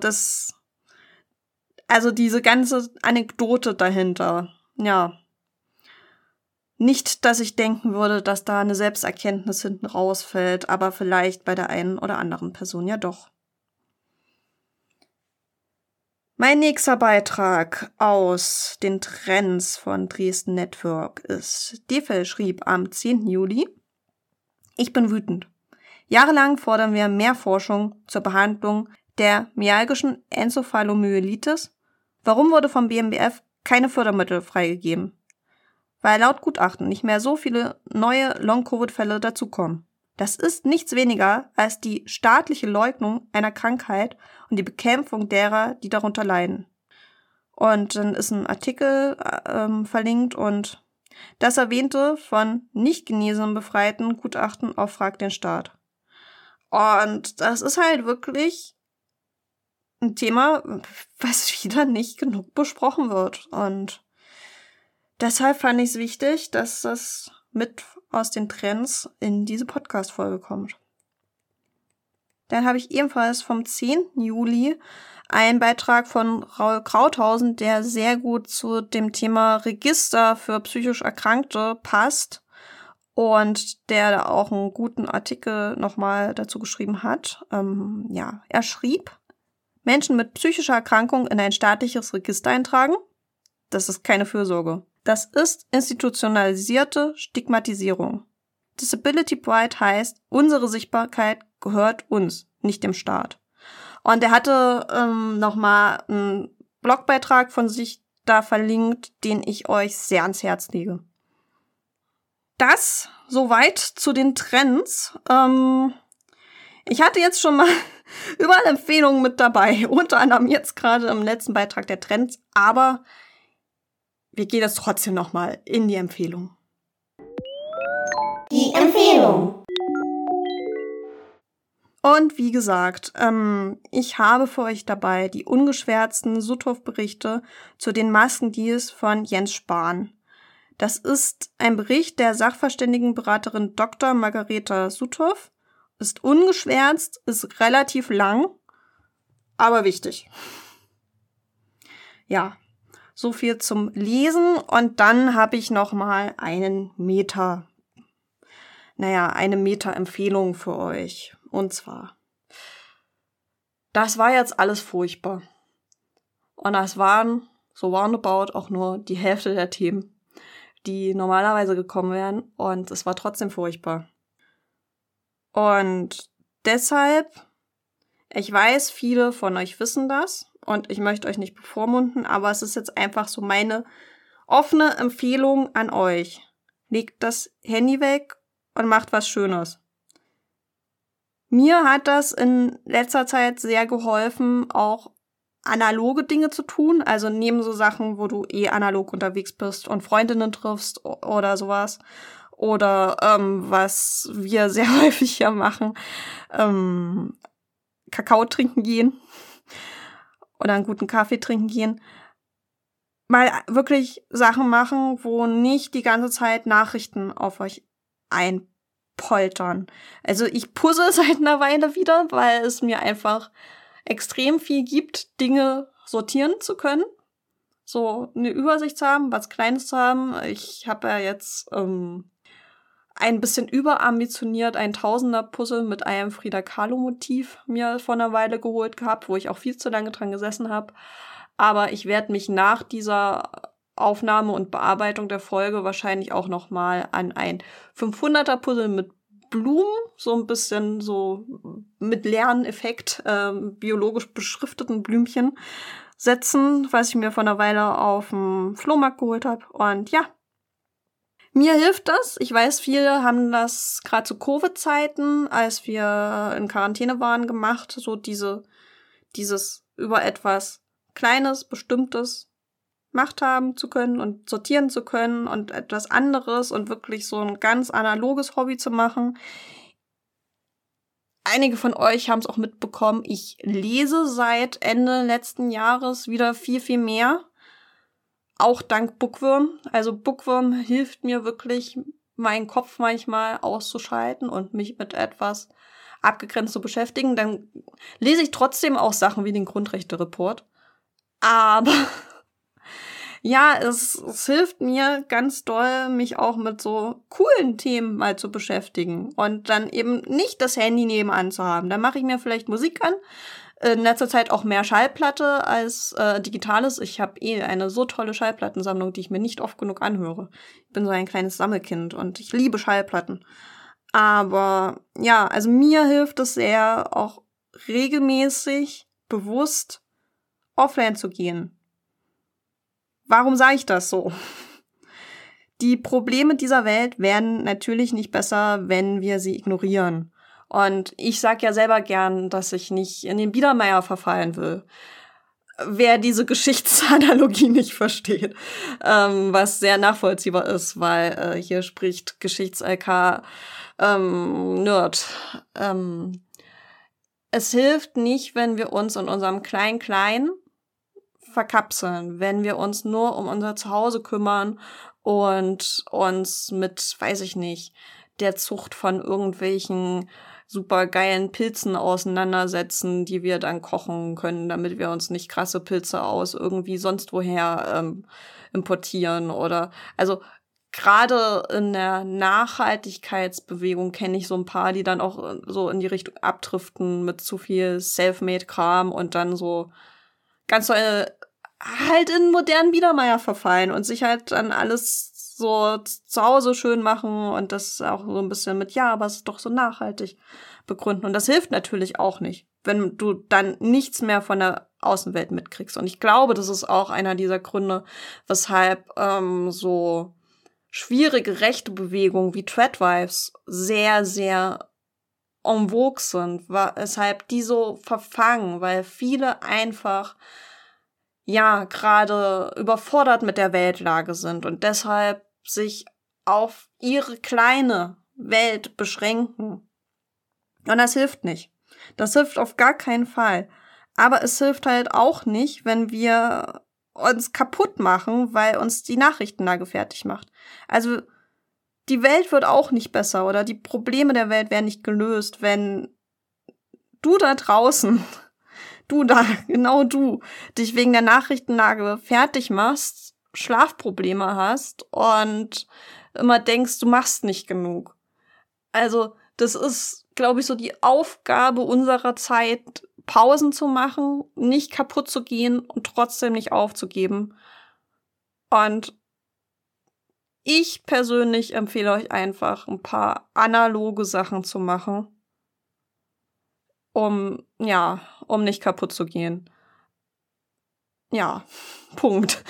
also diese ganze Anekdote dahinter, ja. Nicht, dass ich denken würde, dass da eine Selbsterkenntnis hinten rausfällt, aber vielleicht bei der einen oder anderen Person ja doch. Mein nächster Beitrag aus den Trends von Dresden Network ist: Defel schrieb am 10. Juli: Ich bin wütend. Jahrelang fordern wir mehr Forschung zur Behandlung der myalgischen Enzephalomyelitis. Warum wurde vom BMBF keine Fördermittel freigegeben? Weil laut Gutachten nicht mehr so viele neue Long-Covid-Fälle dazukommen. Das ist nichts weniger als die staatliche Leugnung einer Krankheit und die Bekämpfung derer, die darunter leiden. Und dann ist ein Artikel verlinkt und das erwähnte von nicht genesenen befreiten Gutachten auf Frag den Staat. Und das ist halt wirklich ein Thema, was wieder nicht genug besprochen wird. Und deshalb fand ich es wichtig, dass das mit aus den Trends in diese Podcast-Folge kommt. Dann habe ich ebenfalls vom 10. Juli einen Beitrag von Raul Krauthausen, der sehr gut zu dem Thema Register für psychisch Erkrankte passt und der da auch einen guten Artikel nochmal dazu geschrieben hat. Er schrieb: Menschen mit psychischer Erkrankung in ein staatliches Register eintragen? Das ist keine Fürsorge. Das ist institutionalisierte Stigmatisierung. Disability Pride heißt, unsere Sichtbarkeit gehört uns, nicht dem Staat. Und er hatte nochmal einen Blogbeitrag von sich da verlinkt, den ich euch sehr ans Herz lege. Das soweit zu den Trends. Ich hatte jetzt schon mal überall Empfehlungen mit dabei, unter anderem jetzt gerade im letzten Beitrag der Trends, aber wir gehen jetzt trotzdem nochmal in die Empfehlung. Die Empfehlung. Und wie gesagt, ich habe für euch dabei die ungeschwärzten Suthoff-Berichte zu den Maskendeals von Jens Spahn. Das ist ein Bericht der Sachverständigenberaterin Dr. Margareta Suthoff, ist ungeschwärzt, ist relativ lang, aber wichtig. Ja. So viel zum Lesen und dann habe ich noch mal eine Meta-Empfehlung für euch. Und zwar, das war jetzt alles furchtbar. Und das waren so roundabout auch nur die Hälfte der Themen, die normalerweise gekommen wären. Und es war trotzdem furchtbar. Und deshalb, ich weiß, viele von euch wissen das. Und ich möchte euch nicht bevormunden, aber es ist jetzt einfach so meine offene Empfehlung an euch. Legt das Handy weg und macht was Schönes. Mir hat das in letzter Zeit sehr geholfen, auch analoge Dinge zu tun. Also neben so Sachen, wo du analog unterwegs bist und Freundinnen triffst oder sowas. Oder was wir sehr häufig hier machen, Kakao trinken gehen. Oder einen guten Kaffee trinken gehen. Mal wirklich Sachen machen, wo nicht die ganze Zeit Nachrichten auf euch einpoltern. Also ich puzzle seit einer Weile wieder, weil es mir einfach extrem viel gibt, Dinge sortieren zu können. So eine Übersicht zu haben, was Kleines zu haben. Ich habe ja jetzt ein bisschen überambitioniert ein Tausender-Puzzle mit einem Frida Kahlo-Motiv mir vor einer Weile geholt gehabt, wo ich auch viel zu lange dran gesessen habe. Aber ich werde mich nach dieser Aufnahme und Bearbeitung der Folge wahrscheinlich auch noch mal an ein 500er-Puzzle mit Blumen, so ein bisschen so mit Lerneffekt, biologisch beschrifteten Blümchen setzen, was ich mir vor einer Weile auf dem Flohmarkt geholt habe. Und ja, mir hilft das. Ich weiß, viele haben das gerade zu Covid-Zeiten, als wir in Quarantäne waren, gemacht. So dieses über etwas Kleines, Bestimmtes Macht haben zu können und sortieren zu können und etwas anderes und wirklich so ein ganz analoges Hobby zu machen. Einige von euch haben es auch mitbekommen, ich lese seit Ende letzten Jahres wieder viel, viel mehr. Auch dank Bookworm. Also Bookworm hilft mir wirklich, meinen Kopf manchmal auszuschalten und mich mit etwas abgegrenzt zu beschäftigen. Dann lese ich trotzdem auch Sachen wie den Grundrechte-Report. Aber ja, es hilft mir ganz doll, mich auch mit so coolen Themen mal zu beschäftigen und dann eben nicht das Handy nebenan zu haben. Da mache ich mir vielleicht Musik an, in letzter Zeit auch mehr Schallplatte als Digitales. Ich habe eine so tolle Schallplattensammlung, die ich mir nicht oft genug anhöre. Ich bin so ein kleines Sammelkind und ich liebe Schallplatten. Aber ja, also mir hilft es sehr, auch regelmäßig, bewusst offline zu gehen. Warum sage ich das so? Die Probleme dieser Welt werden natürlich nicht besser, wenn wir sie ignorieren. Und ich sage ja selber gern, dass ich nicht in den Biedermeier verfallen will. Wer diese Geschichtsanalogie nicht versteht, was sehr nachvollziehbar ist, weil hier spricht Geschichts-LK Nerd. Es hilft nicht, wenn wir uns in unserem Klein-Klein verkapseln, wenn wir uns nur um unser Zuhause kümmern und uns mit, weiß ich nicht, der Zucht von irgendwelchen supergeilen Pilzen auseinandersetzen, die wir dann kochen können, damit wir uns nicht krasse Pilze aus irgendwie sonst woher importieren oder, also gerade in der Nachhaltigkeitsbewegung kenne ich so ein paar, die dann auch so in die Richtung abdriften mit zu viel Selfmade-Kram und dann so ganz doll halt in modernen Biedermeier verfallen und sich halt dann alles so zu Hause schön machen und das auch so ein bisschen mit, ja, aber es ist doch so nachhaltig begründen. Und das hilft natürlich auch nicht, wenn du dann nichts mehr von der Außenwelt mitkriegst. Und ich glaube, das ist auch einer dieser Gründe, weshalb so schwierige rechte Bewegungen wie Tradwives sehr, sehr en vogue sind, weshalb die so verfangen, weil viele einfach ja gerade überfordert mit der Weltlage sind und deshalb sich auf ihre kleine Welt beschränken. Und das hilft nicht. Das hilft auf gar keinen Fall. Aber es hilft halt auch nicht, wenn wir uns kaputt machen, weil uns die Nachrichtenlage fertig macht. Also die Welt wird auch nicht besser oder die Probleme der Welt werden nicht gelöst, wenn du da draußen, du da, genau du, dich wegen der Nachrichtenlage fertig machst, Schlafprobleme hast und immer denkst, du machst nicht genug. Also das ist, glaube ich, so die Aufgabe unserer Zeit, Pausen zu machen, nicht kaputt zu gehen und trotzdem nicht aufzugeben. Und ich persönlich empfehle euch einfach, ein paar analoge Sachen zu machen, um nicht kaputt zu gehen. Ja, Punkt.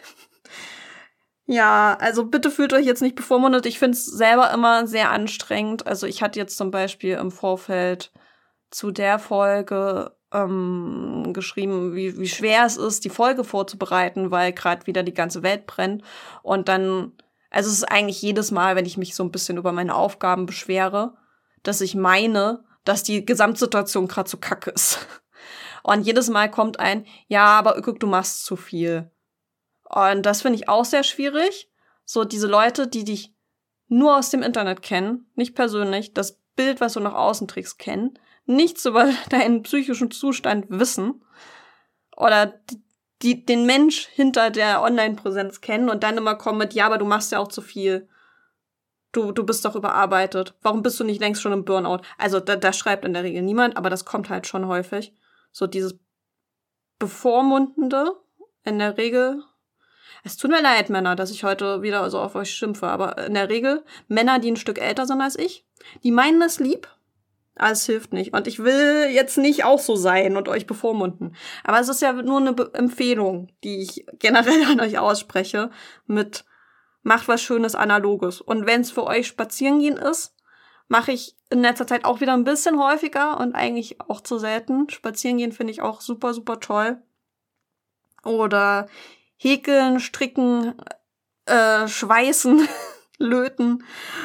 Ja, also bitte fühlt euch jetzt nicht bevormundet. Ich finde es selber immer sehr anstrengend. Also ich hatte jetzt zum Beispiel im Vorfeld zu der Folge geschrieben, wie schwer es ist, die Folge vorzubereiten, weil gerade wieder die ganze Welt brennt. Und dann, also es ist eigentlich jedes Mal, wenn ich mich so ein bisschen über meine Aufgaben beschwere, dass ich meine, dass die Gesamtsituation gerade so kacke ist. Und jedes Mal kommt ein, ja, aber guck, du machst zu viel. Und das finde ich auch sehr schwierig. So diese Leute, die dich nur aus dem Internet kennen, nicht persönlich, das Bild, was du nach außen trägst, kennen, nichts über deinen psychischen Zustand wissen oder den Mensch hinter der Online-Präsenz kennen und dann immer kommen mit, ja, aber du machst ja auch zu viel. Du bist doch überarbeitet. Warum bist du nicht längst schon im Burnout? Also da schreibt in der Regel niemand, aber das kommt halt schon häufig. So dieses Bevormundende in der Regel. Es tut mir leid, Männer, dass ich heute wieder so auf euch schimpfe, aber in der Regel Männer, die ein Stück älter sind als ich, die meinen das lieb, aber es hilft nicht. Und ich will jetzt nicht auch so sein und euch bevormunden. Aber es ist ja nur eine Empfehlung, die ich generell an euch ausspreche, mit macht was Schönes Analoges. Und wenn es für euch Spazierengehen ist, mache ich in letzter Zeit auch wieder ein bisschen häufiger und eigentlich auch zu selten. Spazierengehen finde ich auch super, super toll. Oder Häkeln, Stricken, Schweißen, Löten.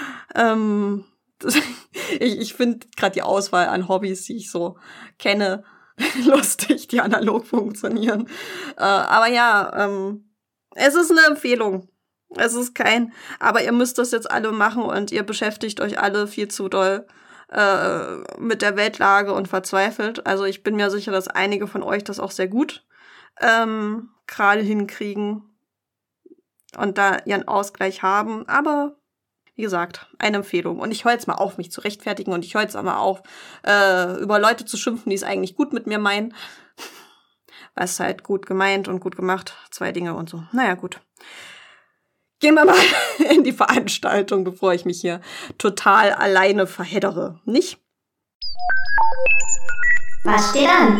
Ich finde gerade die Auswahl an Hobbys, die ich so kenne, lustig, die analog funktionieren. Aber ja, es ist eine Empfehlung. Es ist aber ihr müsst das jetzt alle machen und ihr beschäftigt euch alle viel zu doll mit der Weltlage und verzweifelt. Also ich bin mir sicher, dass einige von euch das auch sehr gut gerade hinkriegen und da ihren Ausgleich haben. Aber wie gesagt, eine Empfehlung. Und ich höre jetzt mal auf, mich zu rechtfertigen und ich höre jetzt auch mal auf, über Leute zu schimpfen, die es eigentlich gut mit mir meinen. Was halt gut gemeint und gut gemacht, 2 Dinge und so. Naja, gut. Gehen wir mal in die Veranstaltung, bevor ich mich hier total alleine verheddere, nicht? Was steht an?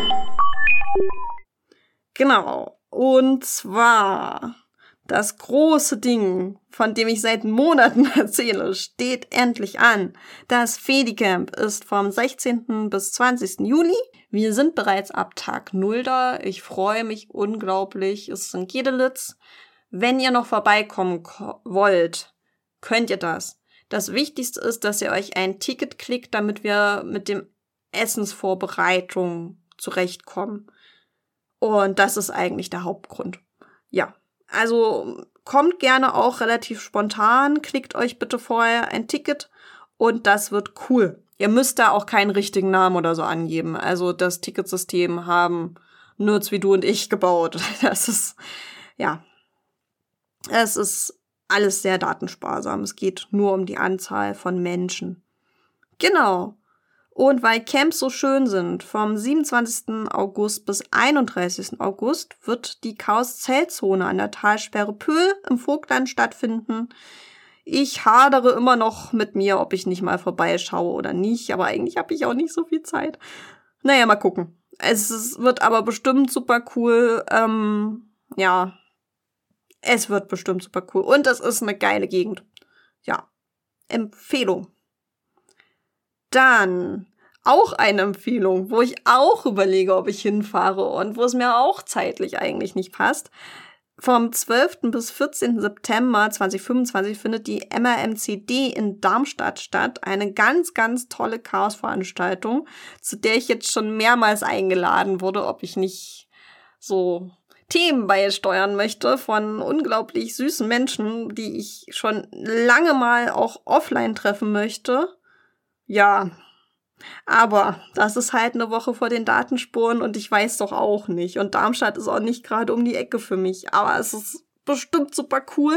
Genau. Und zwar das große Ding, von dem ich seit Monaten erzähle, steht endlich an. Das Fedi-Camp ist vom 16. bis 20. Juli. Wir sind bereits ab Tag 0 da. Ich freue mich unglaublich. Es ist in Gedelitz. Wenn ihr noch vorbeikommen wollt, könnt ihr das. Das Wichtigste ist, dass ihr euch ein Ticket klickt, damit wir mit dem Essensvorbereitung zurechtkommen. Und das ist eigentlich der Hauptgrund. Ja, also kommt gerne auch relativ spontan, klickt euch bitte vorher ein Ticket und das wird cool. Ihr müsst da auch keinen richtigen Namen oder so angeben. Also das Ticketsystem haben Nerds wie du und ich gebaut. Das ist, ja, es ist alles sehr datensparsam. Es geht nur um die Anzahl von Menschen. Genau. Und weil Camps so schön sind, vom 27. August bis 31. August wird die Chaos-Zeltzone an der Talsperre Pöhl im Vogtland stattfinden. Ich hadere immer noch mit mir, ob ich nicht mal vorbeischaue oder nicht, aber eigentlich habe ich auch nicht so viel Zeit. Naja, mal gucken. Es wird aber bestimmt super cool. Ja, es wird bestimmt super cool. Und es ist eine geile Gegend. Ja, Empfehlung. Dann auch eine Empfehlung, wo ich auch überlege, ob ich hinfahre und wo es mir auch zeitlich eigentlich nicht passt. Vom 12. bis 14. September 2025 findet die MRMCD in Darmstadt statt. Eine ganz, ganz tolle Chaos-Veranstaltung, zu der ich jetzt schon mehrmals eingeladen wurde, ob ich nicht so Themen beisteuern möchte von unglaublich süßen Menschen, die ich schon lange mal auch offline treffen möchte. Ja, aber das ist halt eine Woche vor den Datenspuren und ich weiß doch auch nicht. Und Darmstadt ist auch nicht gerade um die Ecke für mich, aber es ist bestimmt super cool.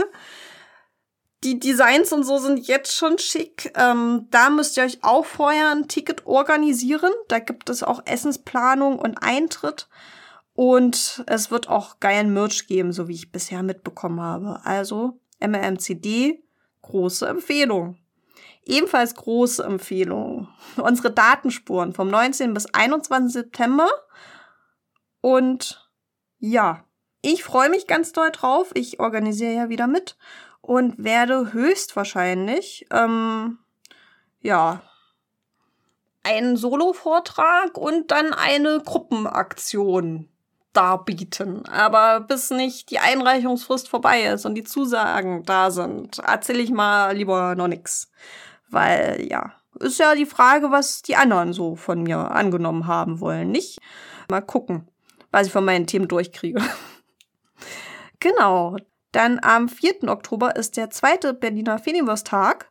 Die Designs und so sind jetzt schon schick. Da müsst ihr euch auch vorher ein Ticket organisieren. Da gibt es auch Essensplanung und Eintritt. Und es wird auch geilen Merch geben, so wie ich bisher mitbekommen habe. Also MRMCD, große Empfehlung. Ebenfalls große Empfehlung. Unsere Datenspuren vom 19. bis 21. September. Und ja, ich freue mich ganz doll drauf. Ich organisiere ja wieder mit und werde höchstwahrscheinlich, ja, einen Solo-Vortrag und dann eine Gruppenaktion darbieten. Aber bis nicht die Einreichungsfrist vorbei ist und die Zusagen da sind, erzähle ich mal lieber noch nix. Weil, ja, ist ja die Frage, was die anderen so von mir angenommen haben wollen, nicht? Mal gucken, was ich von meinen Themen durchkriege. Genau. Dann am 4. Oktober ist der 2. Berliner Fediverse-Tag.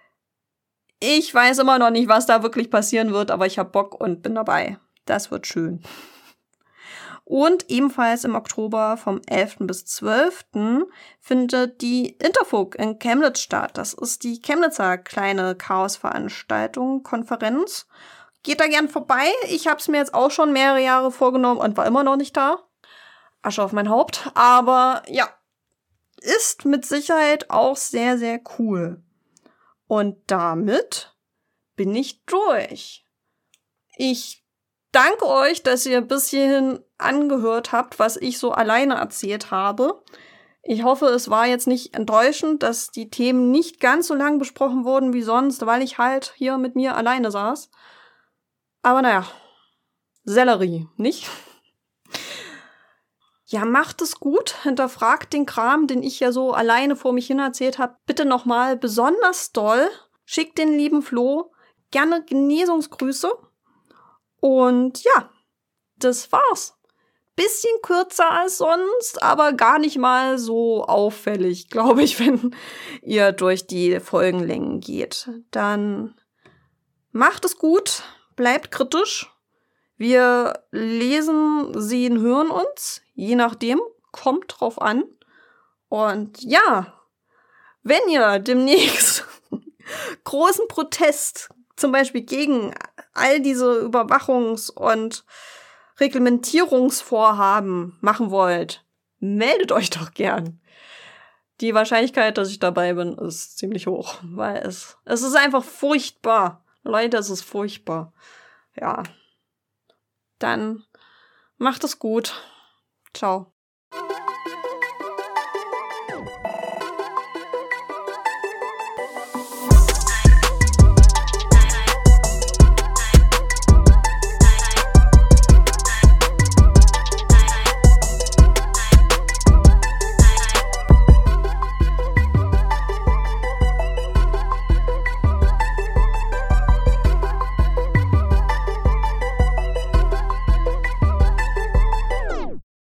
Ich weiß immer noch nicht, was da wirklich passieren wird, aber ich habe Bock und bin dabei. Das wird schön. Und ebenfalls im Oktober vom 11. bis 12. findet die Interfug in Chemnitz statt. Das ist die Chemnitzer kleine Chaos-Veranstaltung, Konferenz. Geht da gern vorbei. Ich habe es mir jetzt auch schon mehrere Jahre vorgenommen und war immer noch nicht da. Asche auf mein Haupt. Aber ja, ist mit Sicherheit auch sehr, sehr cool. Und damit bin ich durch. Ich danke euch, dass ihr bis hierhin angehört habt, was ich so alleine erzählt habe. Ich hoffe, es war jetzt nicht enttäuschend, dass die Themen nicht ganz so lang besprochen wurden wie sonst, weil ich halt hier mit mir alleine saß. Aber naja, Sellerie, nicht? ja, macht es gut, hinterfragt den Kram, den ich ja so alleine vor mich hin erzählt habe, bitte nochmal besonders doll. Schickt den lieben Flo gerne Genesungsgrüße. Und ja, das war's. Bisschen kürzer als sonst, aber gar nicht mal so auffällig, glaube ich, wenn ihr durch die Folgenlängen geht. Dann macht es gut, bleibt kritisch. Wir lesen, sehen, hören uns, je nachdem, kommt drauf an. Und ja, wenn ihr demnächst großen Protest, zum Beispiel gegen all diese Überwachungs- und Reglementierungsvorhaben machen wollt, meldet euch doch gern. Die Wahrscheinlichkeit, dass ich dabei bin, ist ziemlich hoch, weil es ist einfach furchtbar. Leute, es ist furchtbar. Ja. Dann macht es gut. Ciao.